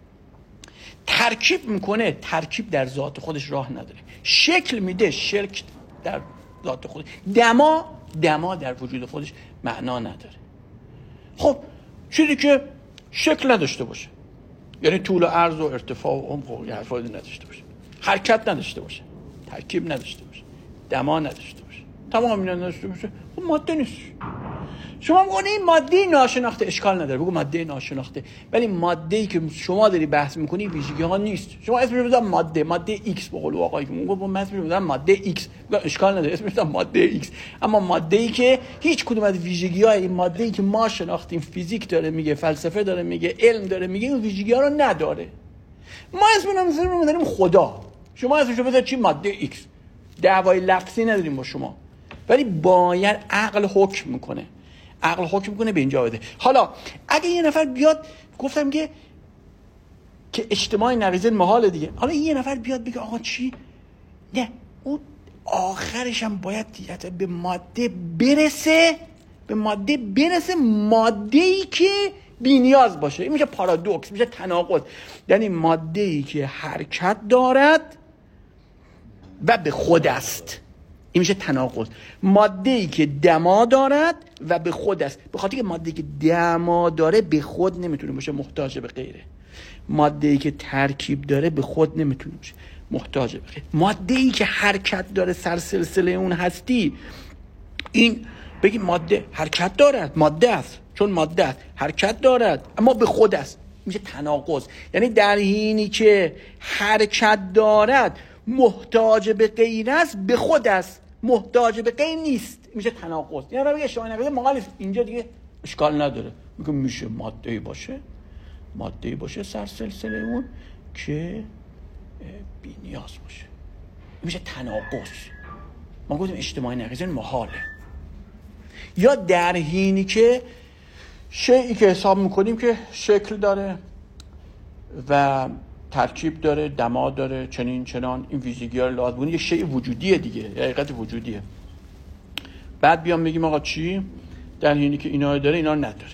ترکیب میکنه، ترکیب در ذات خودش راه نداره. شکل میده، شکل در ذات خودش، دما دما در وجود خودش معنا نداره. خب چیزی که شکل نداشته باشه، یعنی طول و عرض و ارتفاع و عمق و حرفا نداشته باشه، حرکت نداشته باشه، ترکیب نداشته باشه، دما نداشته باشه، تمام اینا نداشته باشه، خب ماده نیست. شما میگونی این ماده ناشناخته، اشکال نداره بگو ماده ناشناخته، ولی ماده‌ای که شما داری بحث میکنی ویژگی ها نیست. شما اسمش رو بذار ماده، ماده ایکس به قول آقایی که میگه با اسمش رو بذار ماده ایکس، اشکال نداره اسمش رو ماده ایکس. اما ماده‌ای که هیچ کدوم از ویژگی های این ماده‌ای که ما شناختیم، فیزیک داره میگه، فلسفه داره میگه، علم داره میگه، این ویژگی ها رو نداره. ما اسمش رو میذاریم خدا، شما اسمش رو بذار چی؟ ماده ایکس. دعوای لفظی نداریم با شما، ولی باید عقل حکم میکنه. عقل حکم کنه به اینجا بده. حالا اگه یه نفر بیاد، گفتم که که اجتماع نقیضه محاله دیگه، حالا یه نفر بیاد بگه آقا چی؟ نه اون آخرش هم باید به ماده برسه، به ماده برسه، ماده‌ای که بی نیاز باشه. این میشه پارادوکس، میشه تناقض. یعنی ماده‌ای که حرکت دارد و به خود است، این میشه تناقض. ماده‌ای که دما دارد و به خود است. به خاطر که ماده‌ای که دما داره به خود نمیتونه باشه، محتاج به غیره. ماده‌ای که ترکیب داره به خود نمیتونه باشه، محتاج به غیره. ماده‌ای که حرکت داره، سرسلسله اون هستی، این بگی ماده حرکت دارد، ماده است، چون ماده است، حرکت دارد اما به خود است، میشه تناقض. یعنی در حینی که حرکت دارد محتاج به غیر است، به خود است، محتاج به غیر نیست، میشه تناقض. یعنی میگه شما نگید مخالف، اینجا دیگه اشکال نداره، میگه میشه ماده‌ای باشه، ماده‌ای باشه سرسلسله اون که بی نیاز باشه، میشه تناقض. ما گفتیم اجتماع نقیضه محاله. یا در حینی که شیئی که حساب میکنیم که شکل داره و ترکیب داره، دما داره، چنین چنان، این ویژگی ها لازم بود، یه شیء وجودیه دیگه، یه حقیقت وجودیه. بعد بیام بگیم آقا چی؟ در حینی که اینا داره اینا نداره.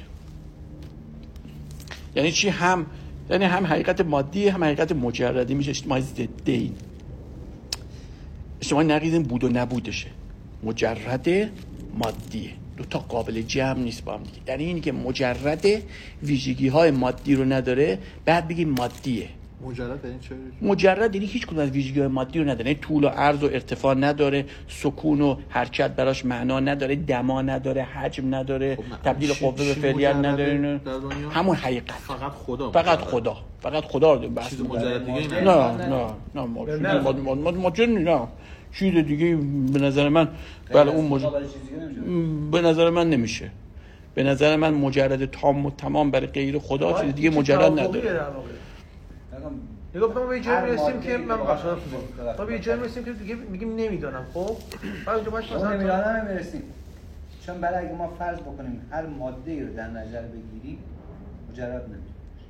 یعنی چی؟ هم یعنی هم حقیقت مادی هم حقیقت مجردی، میشه اجتماع ضدین. اجتماع نقیض بود و نبودشه، مجرد مادیه، دو تا قابل جمع نیست با هم دیگه. در حینی که مجرد ویژگی های مادی رو نداره، بعد بگیم مادیه. مجرد این چه؟ مجرد یعنی هیچ کدوم از ویژگی‌های مادی رو نداره، یعنی طول و عرض و ارتفاع نداره، سکون و حرکت براش معنا نداره، دما نداره، حجم نداره، خب تبدیل قوه به فعلیت نداره، همون حقیقت. فقط خدا. فقط خدا. فقط خدا رو بحث. چیز مجرد دیگه نه نه نه نه ما ما نه چیز دیگه به نظر من بله اون مجرد به نظر من نمیشه. به نظر من مجرد تام و تمام برای غیر خدا چیز دیگه مجرد نداره. نگاه کنم به جایی میرسیم که من قشنگ میگم. ما به جایی میرسیم که دیگه میگیم نمیدونم. خب بعد اینجا باش مثلا نمیدونم میرسیم. چون برای اگه ما فرض بکنیم هر ماده‌ای رو در نظر بگیریم مجرد نمیشه.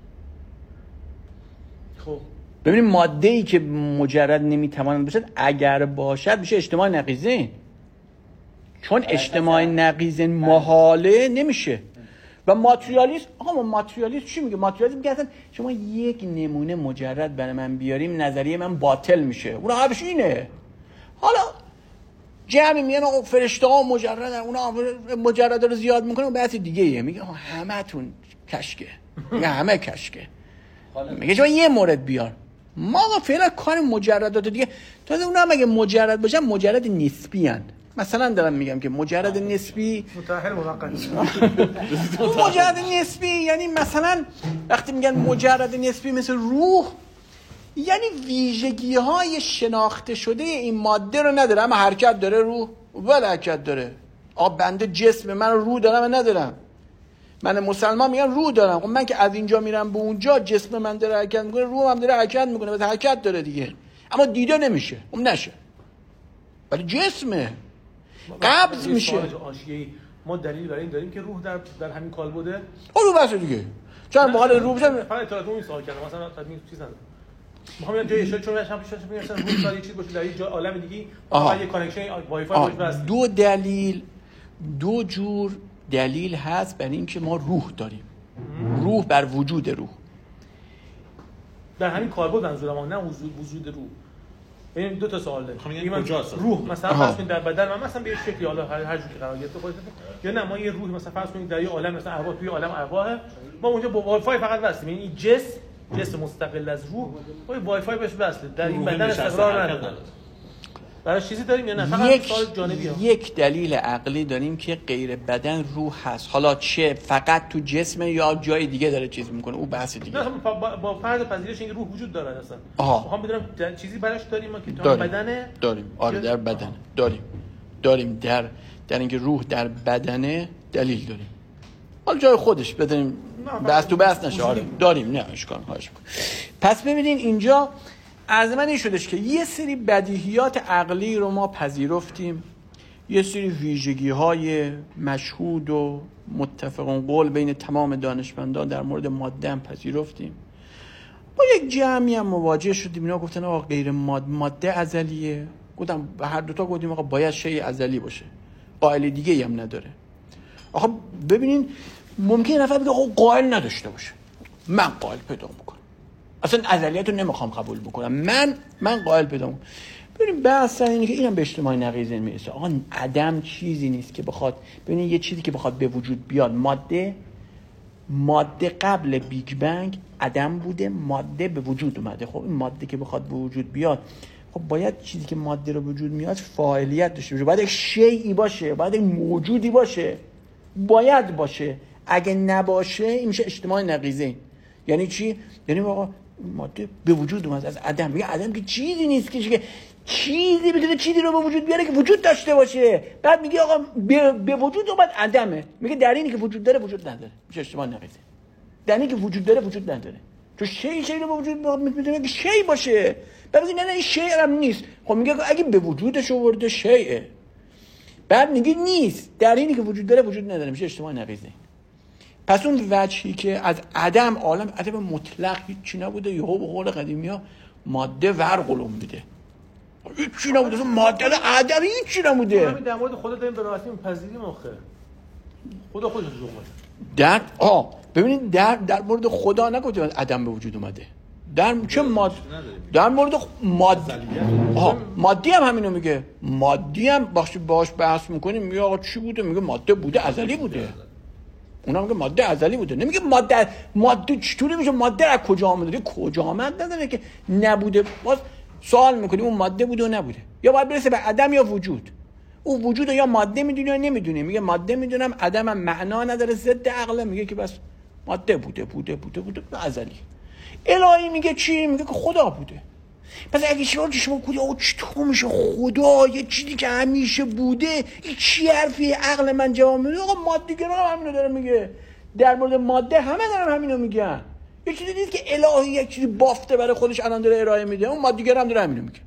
خب ببینیم ماده‌ای که مجرد نمیتواند باشد اگر باشد میشه اجتماع نقیضه. چون اجتماع نقیضه محاله نمیشه. و ماتریالیسم، آقا ما ماتریالیسم چی میگه؟ ماتریالیسم میگه اصلا شما یک نمونه مجرد برای من بیاریم نظریه من باطل میشه. اون حرفش اینه. حالا جمعی میگن آقا فرشته ها مجردن، اونا مجرد رو زیاد میکنه و بحث دیگه ایه. میگه آقا همه تون کشکه، میگه همه کشکه. میگه شما یه مورد بیار. ما آقا فعلا کار مجردات دیگه، تازه اونا مگه مجرد باشن مجرد نسبی هن. مثلا دارم میگم که مجرد نسبی متأهل موقت مجرد نسبی یعنی مثلا وقتی میگن مجرد نسبی مثل روح، یعنی ویژگی های شناخته شده این ماده رو نداره، اما حرکت داره، روح ولی حرکت داره. آب بنده جسم من روح دارم و ندارم. من مسلمان میگم روح دارم. خب من که از اینجا میرم به اونجا، جسم من داره حرکت میکنه، روح هم داره حرکت میکنه، بس حرکت داره دیگه، اما دیده نمیشه. اون نشه ولی جسمه قبض میشه. ما دلیل برای این داریم که روح در در همین کالبده. اون رو بس دیگه. چون واقعا روح بشه. فقط اطلاعات اون سوال کردم. مثلا تدوین چیز نداره. میخوام یه جای اشاره چون هم پیش میاد مثلا روح داره چیز باشه در یه جای عالم دیگه، فقط یه کانکشن وای فای باشه بس. دو دلیل دو جور دلیل هست برای اینکه ما روح داریم. روح بر وجود روح. در همین کالبد منظورم نه وجود روح. ببین دو تا سوال داریم. من روح مثلا فرض کنید در بدن من مثلا به یه شکلی حالا هر جوری قرار گرفته خودت، یا نه ما یه روح مثلا فرض کنید در یه عالم مثلا ارواح، توی عالم ارواح ما اونجا با وای فای فقط وصلیم. یعنی این جسم جسم مستقل از روح با وای فای بهش وصله، در این بدن استقرار نداره. برای چیزی داریم یا نه فقط یک سوال جانبی ها. یک دلیل عقلی داریم که غیر بدن روح هست، حالا چه فقط تو جسم یا جای دیگه داره چیز میکنه، او بحث دیگه. نه با, با فرض پذیرش اینکه روح وجود داره اصلا. میخوام بدونم چیزی براش داریم ما که تو بدن داریم. آره در بدن داریم. داریم در در اینکه روح در بدنه دلیل داریم. حالا جای خودش بدونیم بس تو بس نشه. آره داریم. نه اشکال هاش. پس ببینین اینجا از من این شدش که یه سری بدیهیات عقلی رو ما پذیرفتیم، یه سری ویژگی های مشهود و متفق قول بین تمام دانشمندان در مورد ماده هم پذیرفتیم. با یک جمعی هم مواجه شدیم، اینا گفتن آقا غیر ماده ماده ازلیه. گفتم به هر دوتا گفتیم آقا باید شیء ازلی باشه، قائل دیگه هم نداره. آقا ببینین ممکنه نفر بگه آقا قائل نداشته باشه، من قائل پیدا میکنم، اصلا ازلیت رو نمیخوام قبول بکنم، من من قائل پیدا میکنم. ببینید بحث اینه که اینم به اجتماع نقیض میرسه. آقا عدم چیزی نیست که بخواد، ببینید یه چیزی که بخواد به وجود بیاد، ماده ماده قبل بیگ بنگ عدم بوده، ماده به وجود اومده. خب این ماده که بخواد به وجود بیاد، خب باید چیزی که ماده رو به وجود میاد فاعلیت داشته باشه، باید یک شیئی باشه، باید یک موجودی باشه، باید باشه. اگه نباشه این میشه اجتماع نقیضین. یعنی چی؟ یعنی آقا ماده به وجود اومد از عدم. میگه عدم که چیزی نیست که چیزی بتونه چیزی رو به وجود بیاره که وجود داشته باشه. بعد میگه آقا به, به وجود اومد عدمه. میگه در اینی که وجود داره وجود نداره، میشه اجتماع نقیضه. در اینی که وجود داره وجود نداره. تو شی شی رو به وجود میتونه که شی باشه. بعد میگه نه نه این شی هم نیست. خب میگه اگه به وجودش آورده شیء، بعد میگه نیست، در اینی که وجود داره وجود نداره، میشه اجتماع نقیضه. پس اون وجهی که از عدم عالم عدم مطلق هیچی نبوده، یهو به قول قدیمی‌ها ماده ورقلم میده، هیچی نبوده، اصلا ماده عدم هیچی نبوده. همین در مورد خدا داریم به راحتی میپذیریم. آخه خدا خودش رو اومد در آ ببینید در در مورد خدا نگفتیم عدم به وجود اومده، در چه ماده در مورد ماده آ مادی هم همینو میگه. مادی هم باش باش بحث میکنیم، میگه آقا چی بوده؟ میگه ماده بوده، ازلی بوده. اونا میگه ماده ازلی بوده، نمیگه ماده ماده چطوری میشه ماده از کجا آمده؟ کجا آمد نداره که نبوده. باز سوال میکنیم اون ماده بوده و نبوده، یا باید برسه به عدم یا وجود. اون وجود یا ماده میدونی یا نمیدونی. میگه ماده میدونم، عدم هم معنا نداره، ضد عقل. میگه که بس ماده بوده بوده بوده بوده ازلی. الهی میگه چی؟ میگه که خدا بوده. پس اگه شما که شما کلی او چطور میشه خدا یه چیزی که همیشه بوده؟ این چی حرفی؟ عقل من جواب میده آقا مادیگرا هم همینو داره میگه. در مورد ماده همه دارن همینو میگن. یه چیزی نیست که الهی یک چیزی بافته برای خودش الان داره ارائه میده، اون مادیگرا هم داره همینو میگه.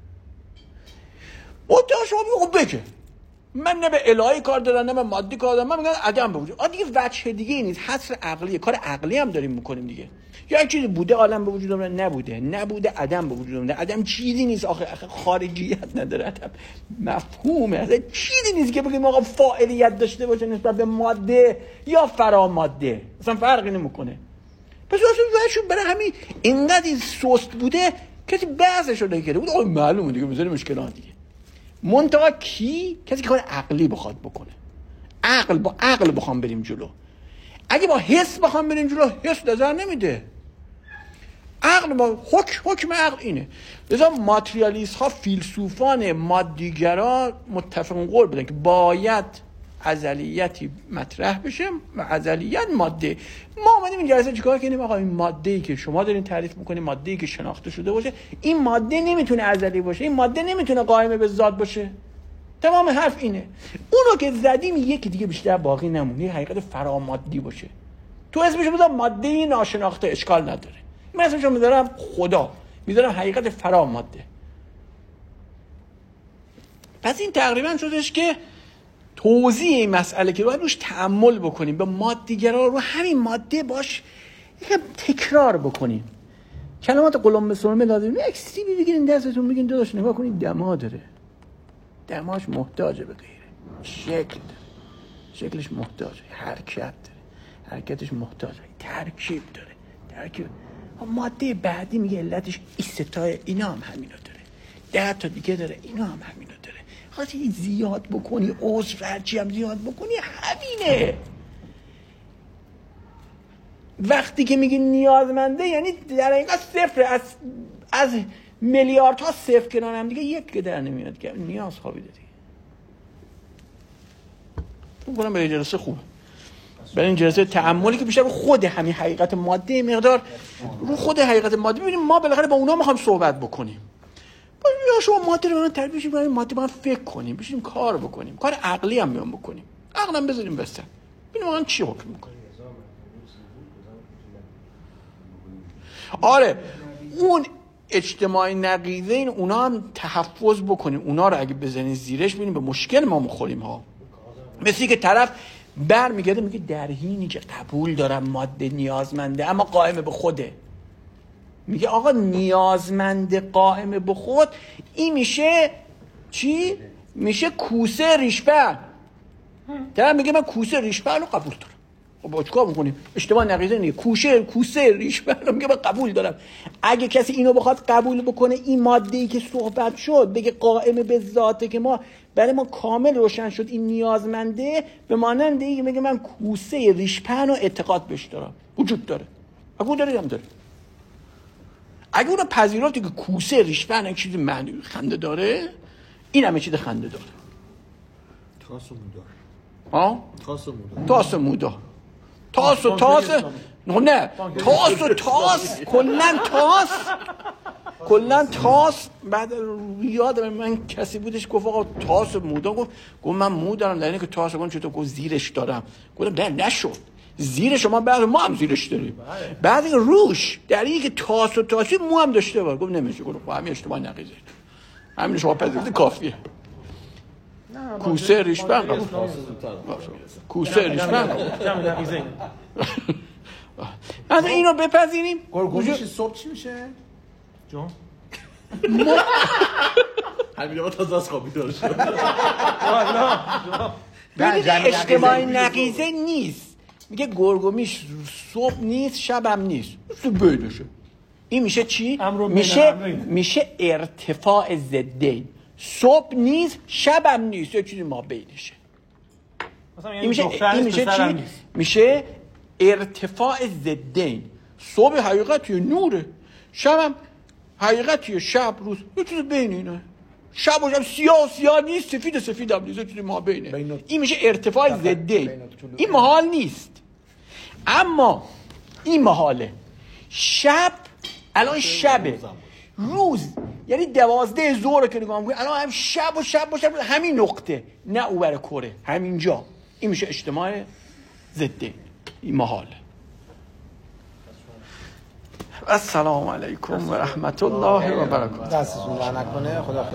مدعا شما میگه خب بگه من نه به الهی کار دارم نه به مادی کار دارم، من میگم عدم به وجود. آ دیگه وجه دیگه نیست، حصر عقلیه، کار عقلی هم داریم میکنیم دیگه. یا یک چیزی بوده عالم به وجود اومده، نبوده نبوده عدم به وجود اومده. عدم چیزی نیست آخه, آخه خارجیت نداره، عدم مفهومه، اصلا چیزی نیست که بگیم آقا فاعلیت داشته باشه نسبت به ماده یا فراماده، اصلا فرقی نمیکنه. پس اصلا واسه برای همین اینقدر این سست بوده کسی بحثش رو نکرده بود. آقا معلومه دیگه بذاریم مشکلات دیگه. منتها کی؟ کسی که کار عقلی بخواد بکنه. عقل با عقل بخوام بریم جلو. اگه با حس بخوام بریم جلو، حس نظر نمیده. عقل با حکم حکم عقل اینه. لذا ماتریالیست ها، فیلسوفان مادیگرا متفق قول بودن که باید ازلیتی مطرح بشه و ازلیت ماده. ما اومدیم این جلسه چیکار کردیم؟ آقا این ماده‌ای که شما دارین تعریف می‌کنید، ماده‌ای که شناخته شده باشه، این ماده نمیتونه ازلی باشه، این ماده نمیتونه قائم به ذات باشه. تمام حرف اینه. اونو که زدیم یکی دیگه بیشتر باقی نمونه، یه حقیقت فرامادی باشه. تو اسمش بذارم ماده ناشناخته، اشکال نداره. من اسمش رو میذارم خدا، میذارم حقیقت فراماده. پس این تقریبا شدش که توضیح این مسئله که باید روش تأمل بکنیم، به مادیگرا رو همین ماده باش یکم تکرار بکنیم. کلمات قلم به سرمه لازم نیست. یک سیبی بگیرین دستتون بگین داداش نگاه کنید دما داره، دماش محتاجه به غیره، شکل داره، شکلش محتاجه، حرکت داره، حرکتش محتاجه، ترکیب داره، ترکیب. ماده بعدی میگه علتش ایستای اینا هم همینا داره، ده تا دیگه داره، اینا هم همینا داره. خاطی زیاد بکنی، عضو هرچی هم زیاد بکنی همینه. وقتی که میگی نیازمنده یعنی در حقیقت صفر، از از میلیاردها صفر کنار هم دیگه یک که در نمیاد که نیاز خوابیده دیگه. فکر کنم برای جلسه خوبه، برای این جلسه تأملی که بیشتر رو خود همین حقیقت ماده مقدار رو خود حقیقت ماده ببینیم. ما بالاخره با اونا میخوایم صحبت بکنیم. یا شما ماده رو تربیتش کنیم، ماده باید فکر کنیم، بشیم کار بکنیم، کار عقلی هم میام بکنیم، عقلم بذاریم بسته ببینیم واقعا چی حکم میکنیم. آره اون اجتماعی نقیضین اونا هم تحفظ بکنیم، اونا رو اگه بزنین زیرش ببینیم به مشکل ما مخوریم ها. مثلی که طرف بر میگرده میگه در حینی که قبول دارم ماده نیازمنده اما قائم به خوده، میگه آقا نیازمنده قائم به خود، این میشه چی؟ میشه کوسه ریشپر. طرف میگه من کوسه ریشپر رو قبول دارم. خب با چیکار میکنیم؟ اشتباه نقیضه نیه. کوشه کوسه ریشپر رو میگه من قبول دارم. اگه کسی اینو بخواد قبول بکنه، این ماده‌ای که صحبت شد بگه قائم به ذاته که ما برای ما کامل روشن شد این نیازمنده، به مانند اینکه میگه من کوسه ریشپر رو اعتقاد بهش دارم، وجود داره. قبول داره هم داره. اگه اون پذیرفتی که کوسه ریشپن یک چیز معنی خنده داره، این همه چیز خنده داره. تاس و مودا. ها؟ تاس و مودا. تاس و مودا. تاس و تاس. نه نه. تاس و تاس. کلن تاس. کلن تاس. بعد یادم من کسی بودش گفت آقا تاس و مودا، گفت گفت من مو دارم، در اینه که تاس رو چطور گفت زیرش دارم. گفتم نه نشد. زیر شما بعد ما هم زیرش داریم. بعد این روش در این که تاس و تاسی مو هم داشته باید. گفت نمیشه. گفت همین اشتباه نقیزه، همین شما پذیرفتی کافیه. کوسه ریشپن کوسه ریشپن مثلا اینو بپذیریم. گرگومیش صبح چی میشه؟ جون همین ما تازه از خوابی دار شد. ببینید اجتماعی نقیضه نیست. میگه گرگومیش صبح نیست شبم نیست، صبح بینشه. این میشه چی؟ میشه میشه ارتفاع ضدین. صبح نیست شبم نیست، یه چیزی ما بینشه. این میشه این میشه چی؟ میشه ارتفاع ضدین. صبح حقیقتیه نوره، شبم حقیقتیه شب روز، یه چیز بین اینه. شب و شب سیاه سیاه نیست، سفید سفید هم نیست، یه چیزی ما بینه. این میشه ارتفاع ضدین. این محال نیست. اما این محاله. شب الان شبه، روز یعنی دوازده ظهر که نگاه می‌کنی الان هم شب و شب و شب همین نقطه، نه اوبر کره، همینجا. این میشه اجتماع ضده. این محاله. السلام علیکم و رحمت الله و برکاته. دستتون در نکنه. خدا